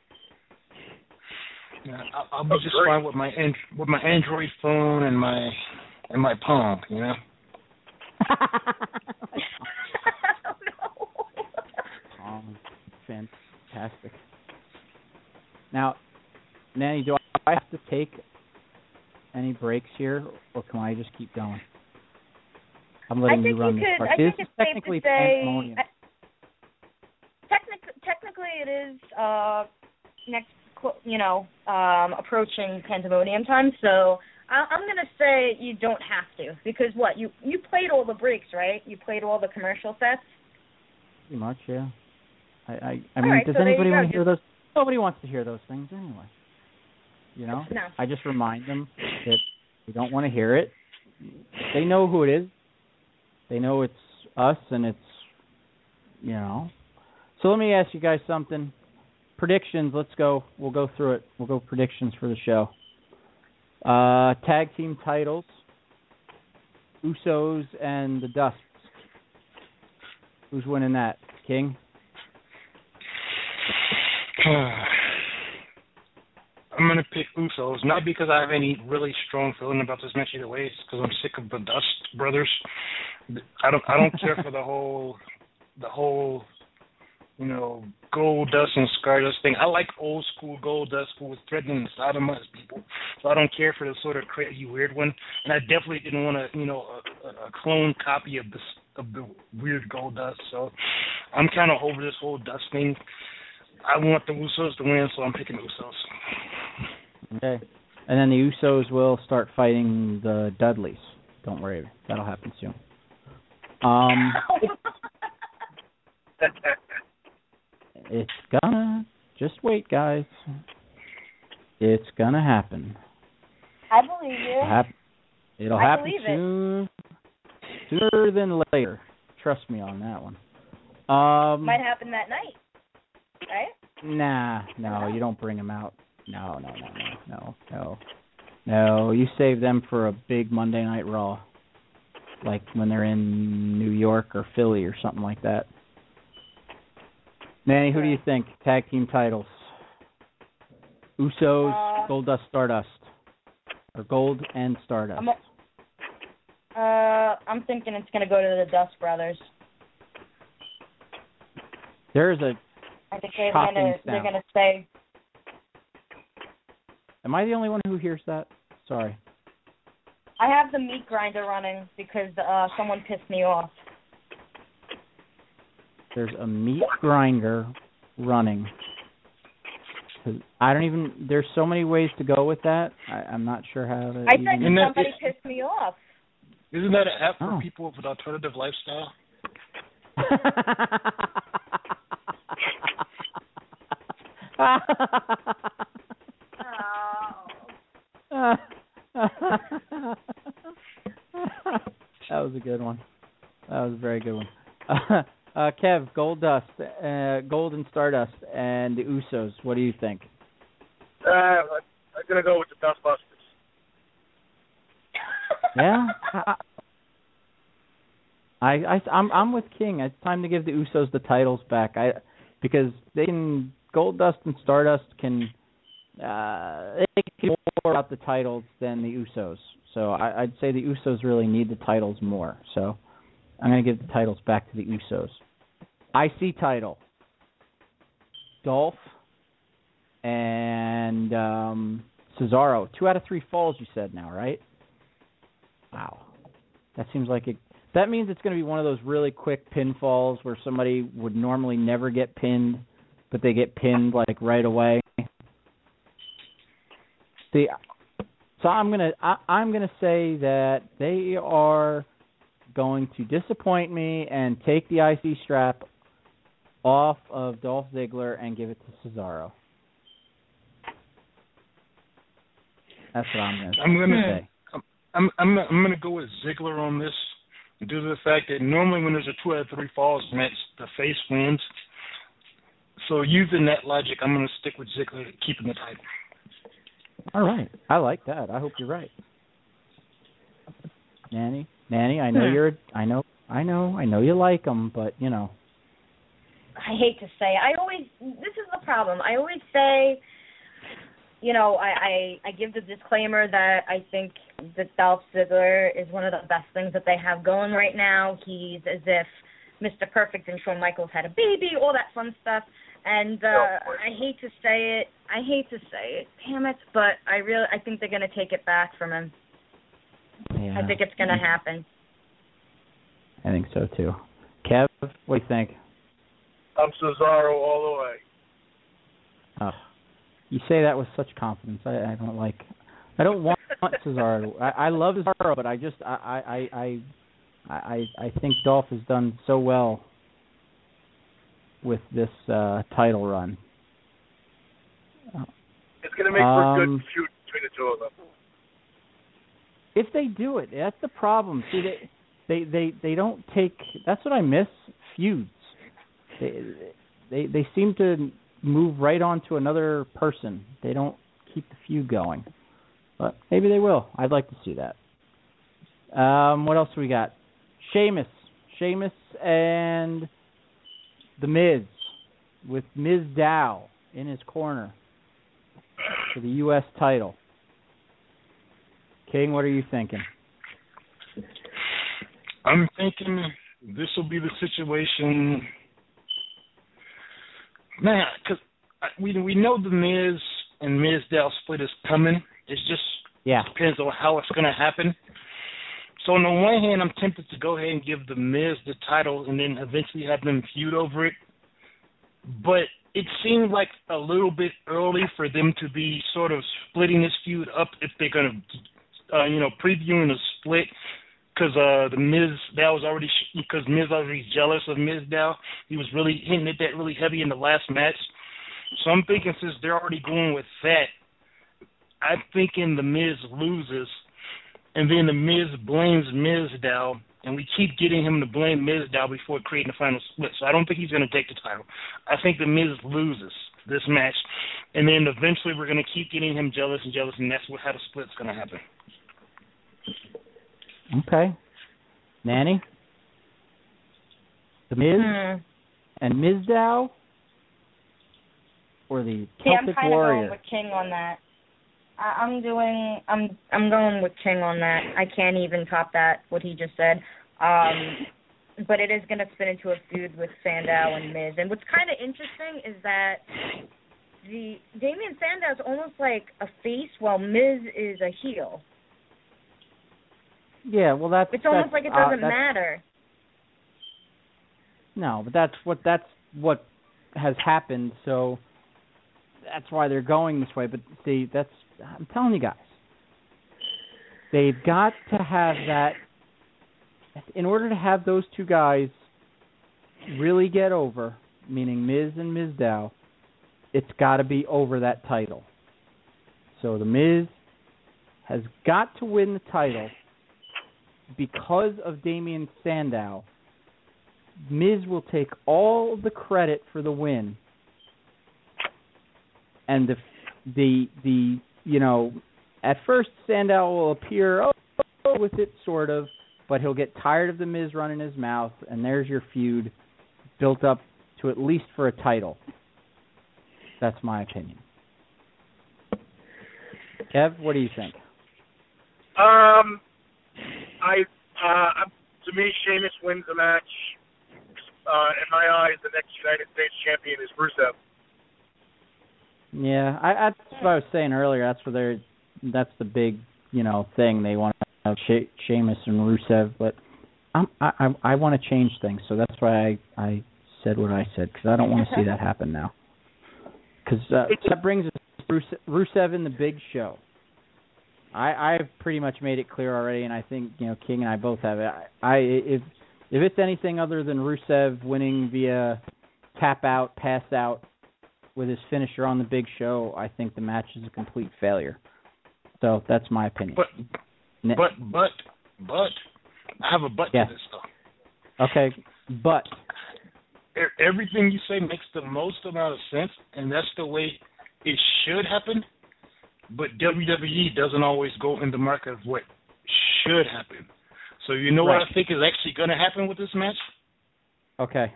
Yeah, I'll, I'll be just fine with my and, with my Android phone and my and my Palm, you know. Oh, fantastic. Now, Nanny, do I have to take any breaks here, or can I just keep going? I'm letting I think you run you this could, part. I This think is it's safe technically to say, pandemonium. I, technic, technically it is uh, next, you know, um, approaching pandemonium time, so I, I'm going to say you don't have to, because what, you, you played all the breaks, right? You played all the commercial sets? Pretty much, yeah. I, I, I mean, right, does so there anybody you go. want to hear those? Nobody wants to hear those things anyway. You know? No. I just remind them that they don't want to hear it. They know who it is. They know it's us, and it's, you know. So let me ask you guys something. Predictions, let's go. We'll go through it. We'll go predictions for the show. Uh, tag team titles, Usos and the Dusts. Who's winning that? King? I'm going to pick Usos, not because I have any really strong feeling about this match either way. It's because I'm sick of the Dust brothers. I don't I don't care for the whole, the whole, you know, Gold Dust and Stardust thing. I like old school Gold Dust who was threatening the sodomized people. So I don't care for the sort of crazy weird one. And I definitely didn't want a, you know, a, a clone copy of this of the weird Gold Dust. So I'm kind of over this whole Dust thing. I want the Usos to win, so I'm picking Usos. Okay. And then the Usos will start fighting the Dudleys. Don't worry. That'll happen soon. Um, it's gonna. Just wait, guys. It's gonna happen. I believe you. It'll happen, It'll I happen believe soon. Sooner than later. Trust me on that one. Um, Might happen that night, right? Nah, no, you don't bring them out. No, no, no, no, no, no. No, you save them for a big Monday Night Raw. Like when they're in New York or Philly or something like that. Manny, who do you think? Tag team titles. Usos, Uh, Goldust, Stardust. Or Gold and Stardust. I'm, uh, I'm thinking it's going to go to the Dust Brothers. There's a I think they're shocking going to they're sound. going to say. Am I the only one who hears that? Sorry. I have the meat grinder running because uh, someone pissed me off. There's a meat grinder running. I don't even. There's so many ways to go with that. I, I'm not sure how to. I even, said that somebody pissed me off. Isn't that an app for Oh. people with an alternative lifestyle? That was a good one. That was a very good one. Uh, uh, Kev, Goldust, uh, Gold and Stardust, and the Usos. What do you think? Uh, I'm gonna go with the Dustbusters. Yeah, I, I, I, I'm, I'm with King. It's time to give the Usos the titles back. I, because they can, Goldust and Stardust can, uh, they can do more about the titles than the Usos. So I, I'd say the Usos really need the titles more. So I'm going to give the titles back to the Usos. I C title, Dolph and um, Cesaro. Two out of three falls, you said now, right? Wow. That seems like it. That means it's going to be one of those really quick pinfalls where somebody would normally never get pinned, but they get pinned like right away. See, so I'm gonna I, I'm gonna say that they are going to disappoint me and take the I C strap off of Dolph Ziggler and give it to Cesaro. That's what I'm gonna. I'm gonna. say. I'm I'm I'm gonna go with Ziggler on this, due to the fact that normally when there's a two out of three falls match, the face wins. So using that logic, I'm gonna stick with Ziggler keeping the title. All right, I like that. I hope you're right, Nanny. Nanny, I know Hmm. you're. I know. I know. I know you like them, but you know. I hate to say, I always, this is the problem. I always say, you know, I, I, I give the disclaimer that I think that Dolph Ziggler is one of the best things that they have going right now. He's as if Mister Perfect and Shawn Michaels had a baby, all that fun stuff. And uh, I hate to say it, I hate to say it, damn it, but I really, I think they're going to take it back from him. Yeah. I think it's going to happen. I think so too. Kev, what do you think? I'm Cesaro all the way. Oh, you say that with such confidence. I, I don't like. I don't want Cesaro. I, I love Cesaro, but I just I I I I I think Dolph has done so well with this uh, title run. It's going to make for a Um, good feud between the two of them. If they do it, that's the problem. See, they they they, they don't take. That's what I miss. Feuds. They they they seem to move right on to another person. They don't keep the feud going. But maybe they will. I'd like to see that. Um, what else we got? Sheamus. Sheamus and The Miz with Miz Dow in his corner for the U S title. King, what are you thinking? I'm thinking this will be the situation. Man, because we we know the Miz and Miz Dow split is coming. It just yeah. depends on how it's going to happen. So on the one hand, I'm tempted to go ahead and give the Miz the title and then eventually have them feud over it. But it seemed like a little bit early for them to be sort of splitting this feud up if they're going to, uh, you know, previewing a split. Because uh, the Miz Dow was already, because Miz already jealous of Miz Dow. He was really hitting it that really heavy in the last match. So I'm thinking since they're already going with that, I'm thinking the Miz loses, and then the Miz blames Miz Dow, and we keep getting him to blame Miz Dow before creating the final split. So I don't think he's going to take the title. I think the Miz loses this match, and then eventually we're going to keep getting him jealous and jealous, and that's what, how the split's going to happen. Okay. Nanny? The Miz Hmm. and Miz Dow? Or the See, I'm Celtic kind of Warrior? going with King on that. I, I'm doing, I'm, I'm going with King on that. I can't even top that, what he just said. Um, but it is going to spin into a feud with Sandow and Miz. And what's kind of interesting is that the Damian Sandow is almost like a face while Miz is a heel. Yeah, well, that's... It's almost that's, like it uh, doesn't that's, matter. No, but that's what that's what has happened, so that's why they're going this way. But see, that's... I'm telling you guys. They've got to have that... In order to have those two guys really get over, meaning Miz and Miz Dow, it's got to be over that title. So the Miz has got to win the title because of Damian Sandow. Miz will take all the credit for the win, and the the the you know, at first Sandow will appear oh, with it sort of, but he'll get tired of the Miz running his mouth, and there's your feud built up to at least for a title. That's my opinion. Kev, what do you think? Um, I uh, to me, Sheamus wins the match. Uh, in my eyes, the next United States champion is Rusev. Yeah, I, that's what I was saying earlier. That's where they're. That's the big, you know, thing they want to have she, Sheamus and Rusev, but I'm, I I, I want to change things, so that's why I, I said what I said because I don't want to see that happen now. Because uh, that brings us Rusev, Rusev in the Big Show. I I've pretty much made it clear already, and I think you know King and I both have it. I, I if if it's anything other than Rusev winning via tap out, pass out with his finisher on the Big Show, I think the match is a complete failure. So that's my opinion. But but but but I have a but yeah. to this though. Okay, but everything you say makes the most amount of sense, and that's the way it should happen. But W W E doesn't always go in the market of what should happen. So you know right. what I think is actually going to happen with this match? Okay.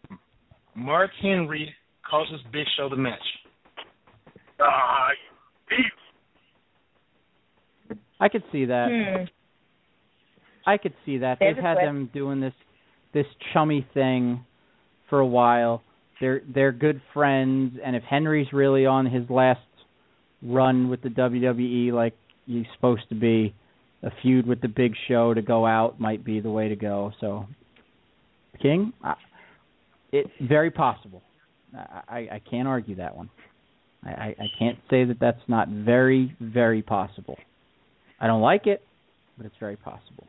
Mark Henry causes Big Show the match. Uh, beef. I could see that. Hmm. I could see that. There's They've a had clip. them doing this this chummy thing for a while. They're they're good friends, and if Henry's really on his last run with the W W E like he's supposed to be, a feud with the Big Show to go out might be the way to go. So, King, I, it very possible. I, I can't argue that one. I, I can't say that that's not very, very possible. I don't like it, but it's very possible.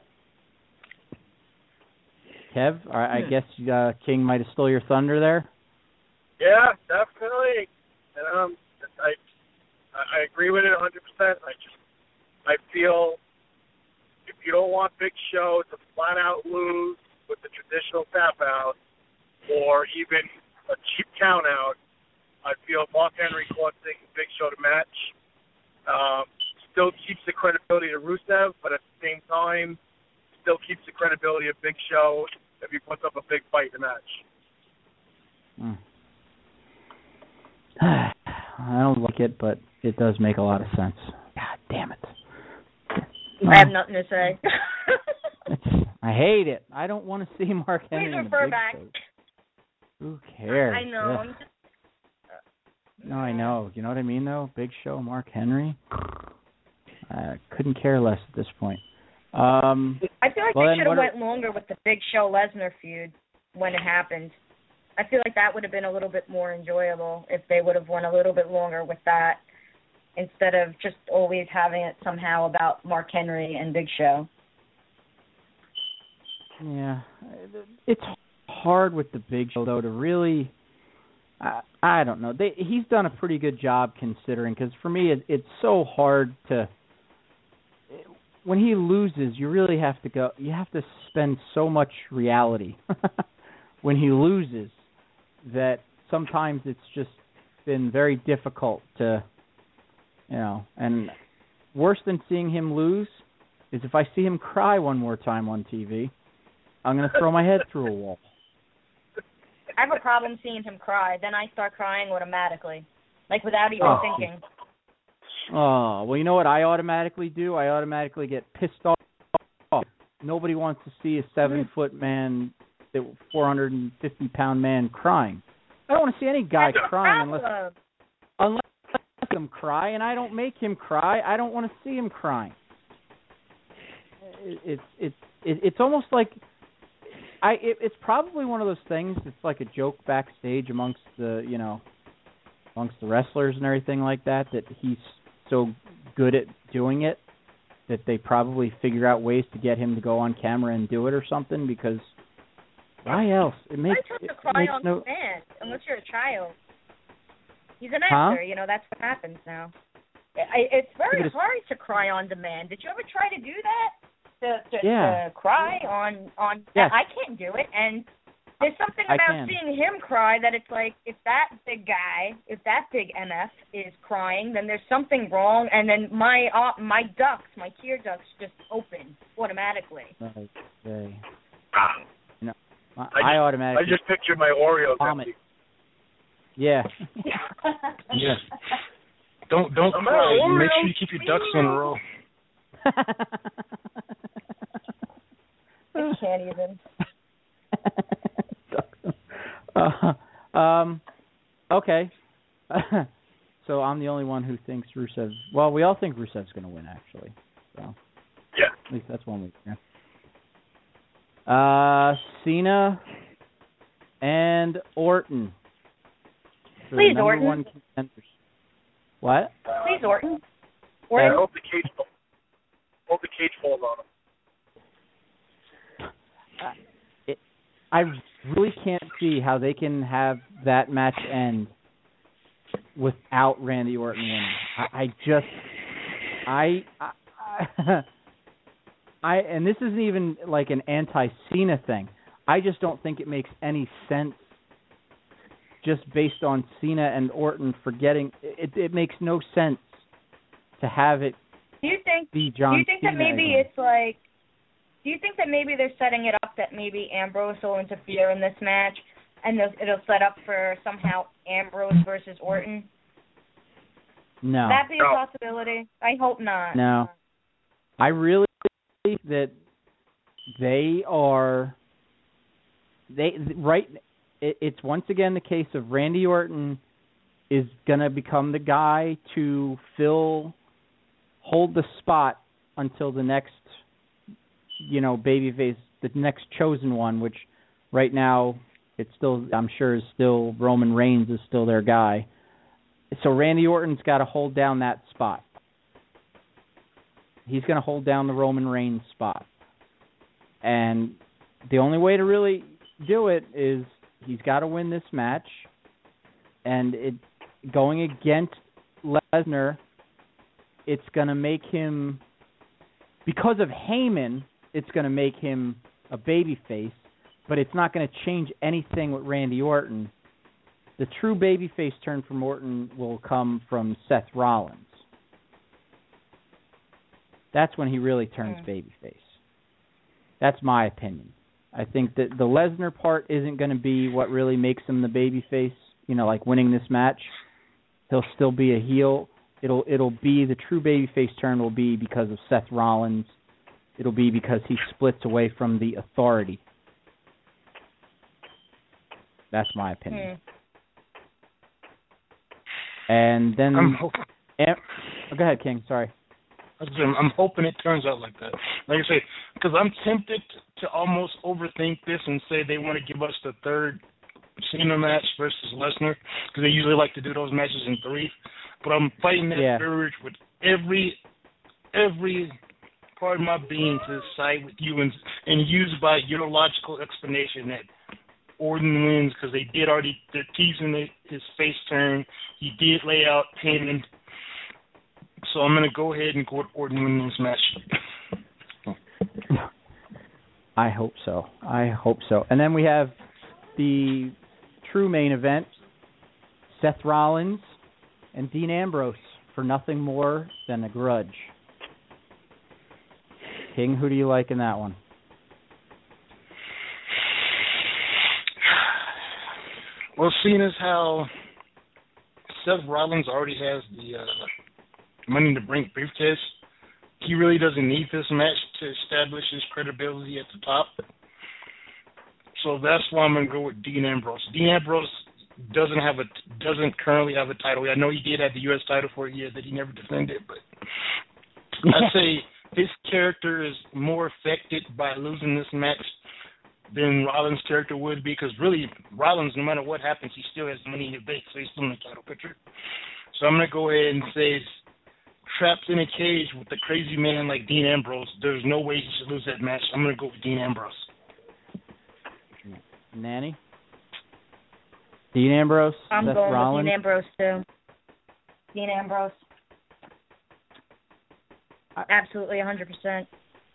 Kev, I, I guess uh, King might have stole your thunder there. Yeah, definitely. Um, I I agree with it one hundred percent. I just I feel if you don't want Big Show to flat out lose with the traditional tap out or even a cheap count out, I feel Mark Henry costing Big Show the match um, still keeps the credibility to Rusev, but at the same time still keeps the credibility of Big Show if he puts up a big fight in the match. Hmm. I don't like it, but it does make a lot of sense. God damn it. I have nothing to say. I hate it. I don't want to see Mark Henry Please in the refer big back. show. Who cares? I know. I'm Ugh. just, No, I know. You know what I mean, though? Big Show, Mark Henry. I couldn't care less at this point. Um, I feel like well, they then should have what went longer with the Big Show Lesnar feud when it happened. I feel like that would have been a little bit more enjoyable if they would have went a little bit longer with that instead of just always having it somehow about Mark Henry and Big Show. Yeah, it's hard with the Big Show though to really. I, I don't know. They, he's done a pretty good job considering because for me it, it's so hard to. When he loses, you really have to go. You have to spend so much reality when he loses that sometimes it's just been very difficult to, you know. And worse than seeing him lose is if I see him cry one more time on T V, I'm going to throw my head through a wall. I have a problem seeing him cry. Then I start crying automatically, like without even Oh. thinking. Oh, well, you know what I automatically do? I automatically get pissed off. Nobody wants to see a seven-foot man, four hundred fifty pound man crying. I don't want to see any guy That's crying a unless unless I make him cry, and I don't make him cry. I don't want to see him crying. It, it's it's it, it's almost like I. It, it's probably one of those things. It's like a joke backstage amongst the you know amongst the wrestlers and everything like that. That he's so good at doing it that they probably figure out ways to get him to go on camera and do it or something because why else? It makes Why it to cry makes on no command unless you're a child? He's an Huh? actor, you know. That's what happens now. I, it's very But it's- hard to cry on demand. Did you ever try to do that? To, to, Yeah. to cry on on. Yes. I can't do it, and there's something I about can. seeing him cry that it's like if that big guy, if that big M F is crying, then there's something wrong, and then my uh, my ducts, my tear ducts, just open automatically. Okay. You know, I, I, I just, automatically I just pictured my Oreos vomit. empty. Yeah. Yeah. Don't don't I'm cry. out. Make sure you keep your ducks in a row. I can't even. uh, um. Okay. So I'm the only one who thinks Rusev. Well, we all think Rusev's going to win, actually. So. Yeah. At least that's one we. Yeah. Uh, Cena and Orton. for the Please, number Orton. One contenders. What? Please, Orton. I Orton. hope the cage falls. Hope the cage falls on him. Uh, it, I really can't see how they can have that match end without Randy Orton winning. I, I just, I, I, I, and this isn't even like an anti-Cena thing. I just don't think it makes any sense just based on Cena and Orton forgetting. It, it makes no sense to have it Do you think? be John do you think Cena that maybe again. it's like? Do you think that maybe they're setting it up that maybe Ambrose will interfere in this match, and they'll- it'll set up for somehow Ambrose versus Orton? No. That be a possibility? I hope not. No. I really think that they are they right it, it's once again the case of Randy Orton is going to become the guy to fill hold the spot until the next you know babyface, the next chosen one, which right now it's still I'm sure is still Roman Reigns is still their guy. So Randy Orton's got to hold down that spot. He's going to hold down the Roman Reigns spot. And the only way to really do it is he's got to win this match. And it going against Lesnar, it's going to make him, because of Heyman, it's going to make him a babyface, but it's not going to change anything with Randy Orton. The true babyface turn from Orton will come from Seth Rollins. That's when he really turns mm. babyface. That's my opinion. I think that the Lesnar part isn't going to be what really makes him the babyface. You know, like winning this match, he'll still be a heel. It'll it'll be the true babyface turn will be because of Seth Rollins. It'll be because he splits away from the Authority. That's my opinion. Mm. And then, I'm hoping, Am, oh, go ahead, King. Sorry. I'm hoping it turns out like that. Like I say, because I'm tempted to almost overthink this and say they want to give us the third Cena match versus Lesnar, because they usually like to do those matches in three. But I'm fighting that yeah. urge with every every part of my being to side with you and and use by your logical explanation that Orton wins, because they did already, they're teasing his face turn. He did lay out Heyman. So I'm going to go ahead and go with Orton winning this match. I hope so. I hope so. And then we have the true main event, Seth Rollins and Dean Ambrose for nothing more than a grudge. King, who do you like in that one? Well, seeing as how Seth Rollins already has the uh, Money in the Bank briefcase, he really doesn't need this match to establish his credibility at the top. So that's why I'm going to go with Dean Ambrose. Dean Ambrose doesn't have a doesn't currently have a title. I know he did have the U S title for a year that he never defended, but I'd say his character is more affected by losing this match than Rollins' character would be, because really Rollins, no matter what happens, he still has Money in the Bank, so he's still in the title picture. So I'm going to go ahead and say, trapped in a cage with a crazy man like Dean Ambrose, there's no way he should lose that match. I'm going to go with Dean Ambrose. Nanny? Dean Ambrose? I'm Seth going Rollins? with Dean Ambrose, too. Dean Ambrose. I, Absolutely, one hundred percent.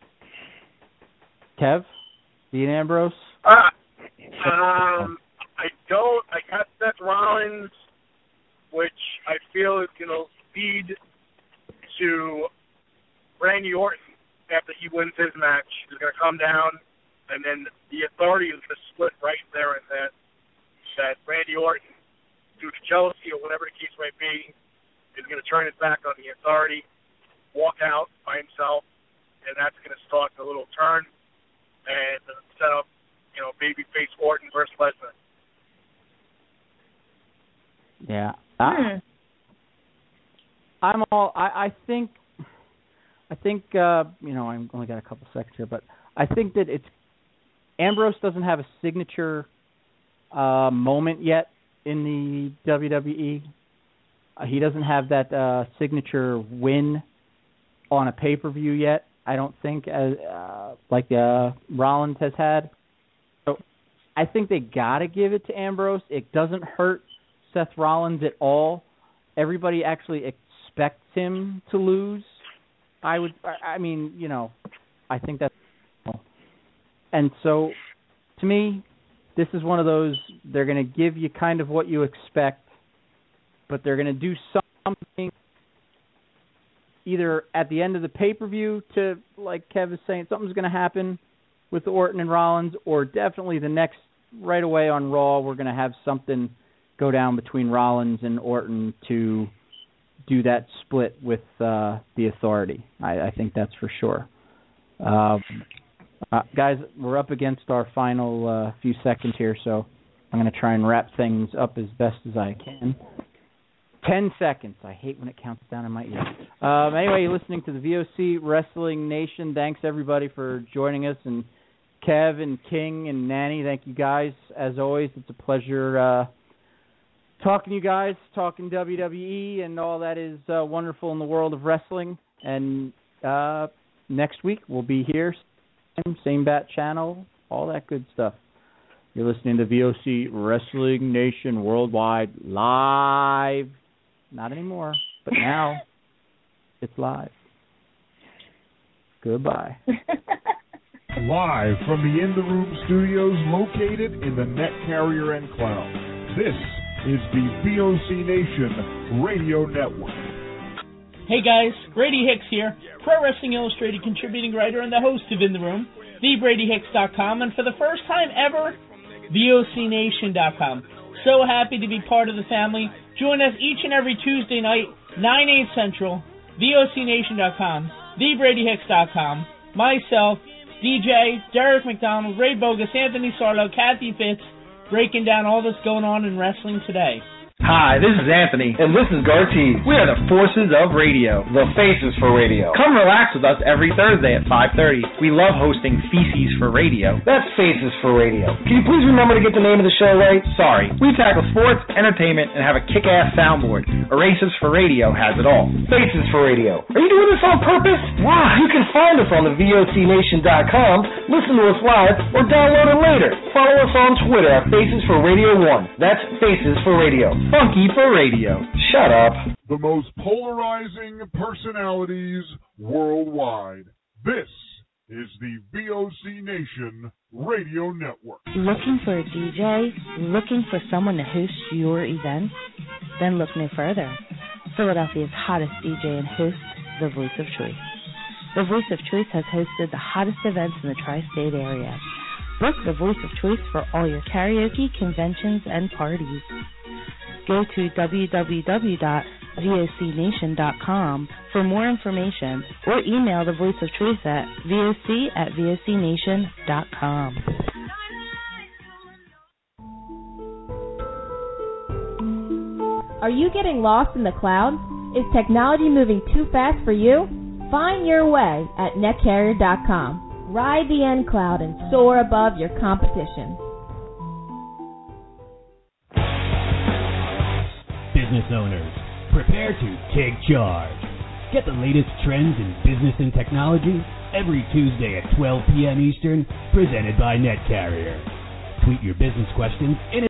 Kev? Dean Ambrose? Uh, um, I don't. I got Seth Rollins, which I feel is going to lead to Randy Orton after he wins his match. He's going to come down, and then the Authority is going to split right there and then. That Randy Orton, due to jealousy or whatever the case might be, is going to turn his back on the Authority, walk out by himself, and that's going to start the little turn and set up, you know, babyface Orton versus Lesnar. Yeah. I, I'm all. I, I think. I think. Uh, you know, I've only got a couple seconds here, but I think that it's Ambrose doesn't have a signature uh, moment yet in the W W E. Uh, he doesn't have that uh, signature win on a pay-per-view yet. I don't think as uh, like uh, Rollins has had. So I think they got to give it to Ambrose. It doesn't hurt Seth Rollins at all. Everybody actually expects him to lose. I would. I mean, you know, I think that's. And so, to me, this is one of those. They're going to give you kind of what you expect, but they're going to do something either at the end of the pay-per-view to, like Kev is saying, something's going to happen with Orton and Rollins, or definitely the next, right away on Raw, we're going to have something go down between Rollins and Orton to do that split with uh, the Authority. I, I think that's for sure. Um, uh, guys, we're up against our final uh, few seconds here, so I'm going to try and wrap things up as best as I can. Ten seconds. I hate when it counts down in my ear. Um, anyway, you're listening to the V O C Wrestling Nation. Thanks, everybody, for joining us. And Kev and King and Nanny, thank you guys. As always, it's a pleasure uh, talking to you guys, talking W W E and all that is uh, wonderful in the world of wrestling. And uh, next week, we'll be here, same, same bat channel, all that good stuff. You're listening to V O C Wrestling Nation Worldwide live. Not anymore, but now it's live. Goodbye. Live from the In the Room studios located in the Net Carrier Enclave. This is the V O C Nation Radio Network. Hey guys, Brady Hicks here, Pro Wrestling Illustrated contributing writer and the host of In the Room, the brady hicks dot com, and for the first time ever, V O C nation dot com. So happy to be part of the family. Join us each and every Tuesday night, nine, eight Central, V O C nation dot com, the brady hicks dot com, myself, D J, Derek McDonald, Ray Bogus, Anthony Sarlo, Kathy Fitz, breaking down all that's going on in wrestling today. Hi, this is Anthony. And this is Gartese. We are the forces of radio. The faces for radio. Come relax with us every Thursday at five thirty. We love hosting Feces for Radio. That's Faces for Radio. Can you please remember to get the name of the show right? Sorry. We tackle sports, entertainment, and have a kick-ass soundboard. Erases for Radio has it all. Faces for Radio. Are you doing this on purpose? Why? You can find us on the V O C nation dot com, listen to us live, or download it later. Follow us on Twitter at Faces for Radio one. That's Faces for Radio. Funky for radio. Shut up. The most polarizing personalities worldwide. This is the V O C Nation Radio Network. Looking for a D J? Looking for someone to host your event? Then look no further. Philadelphia's hottest D J and host, the Voice of Choice. The Voice of Choice has hosted the hottest events in the tri-state area. Book the Voice of Choice for all your karaoke, conventions, and parties. Go to w w w dot v o c nation dot com for more information or email the Voice of Choice at voc at v o c nation dot com. Are you getting lost in the clouds? Is technology moving too fast for you? Find your way at net carrier dot com. Ride the N cloud and soar above your competition. Business owners, prepare to take charge. Get the latest trends in business and technology every Tuesday at twelve p.m. Eastern, presented by NetCarrier. Tweet your business questions in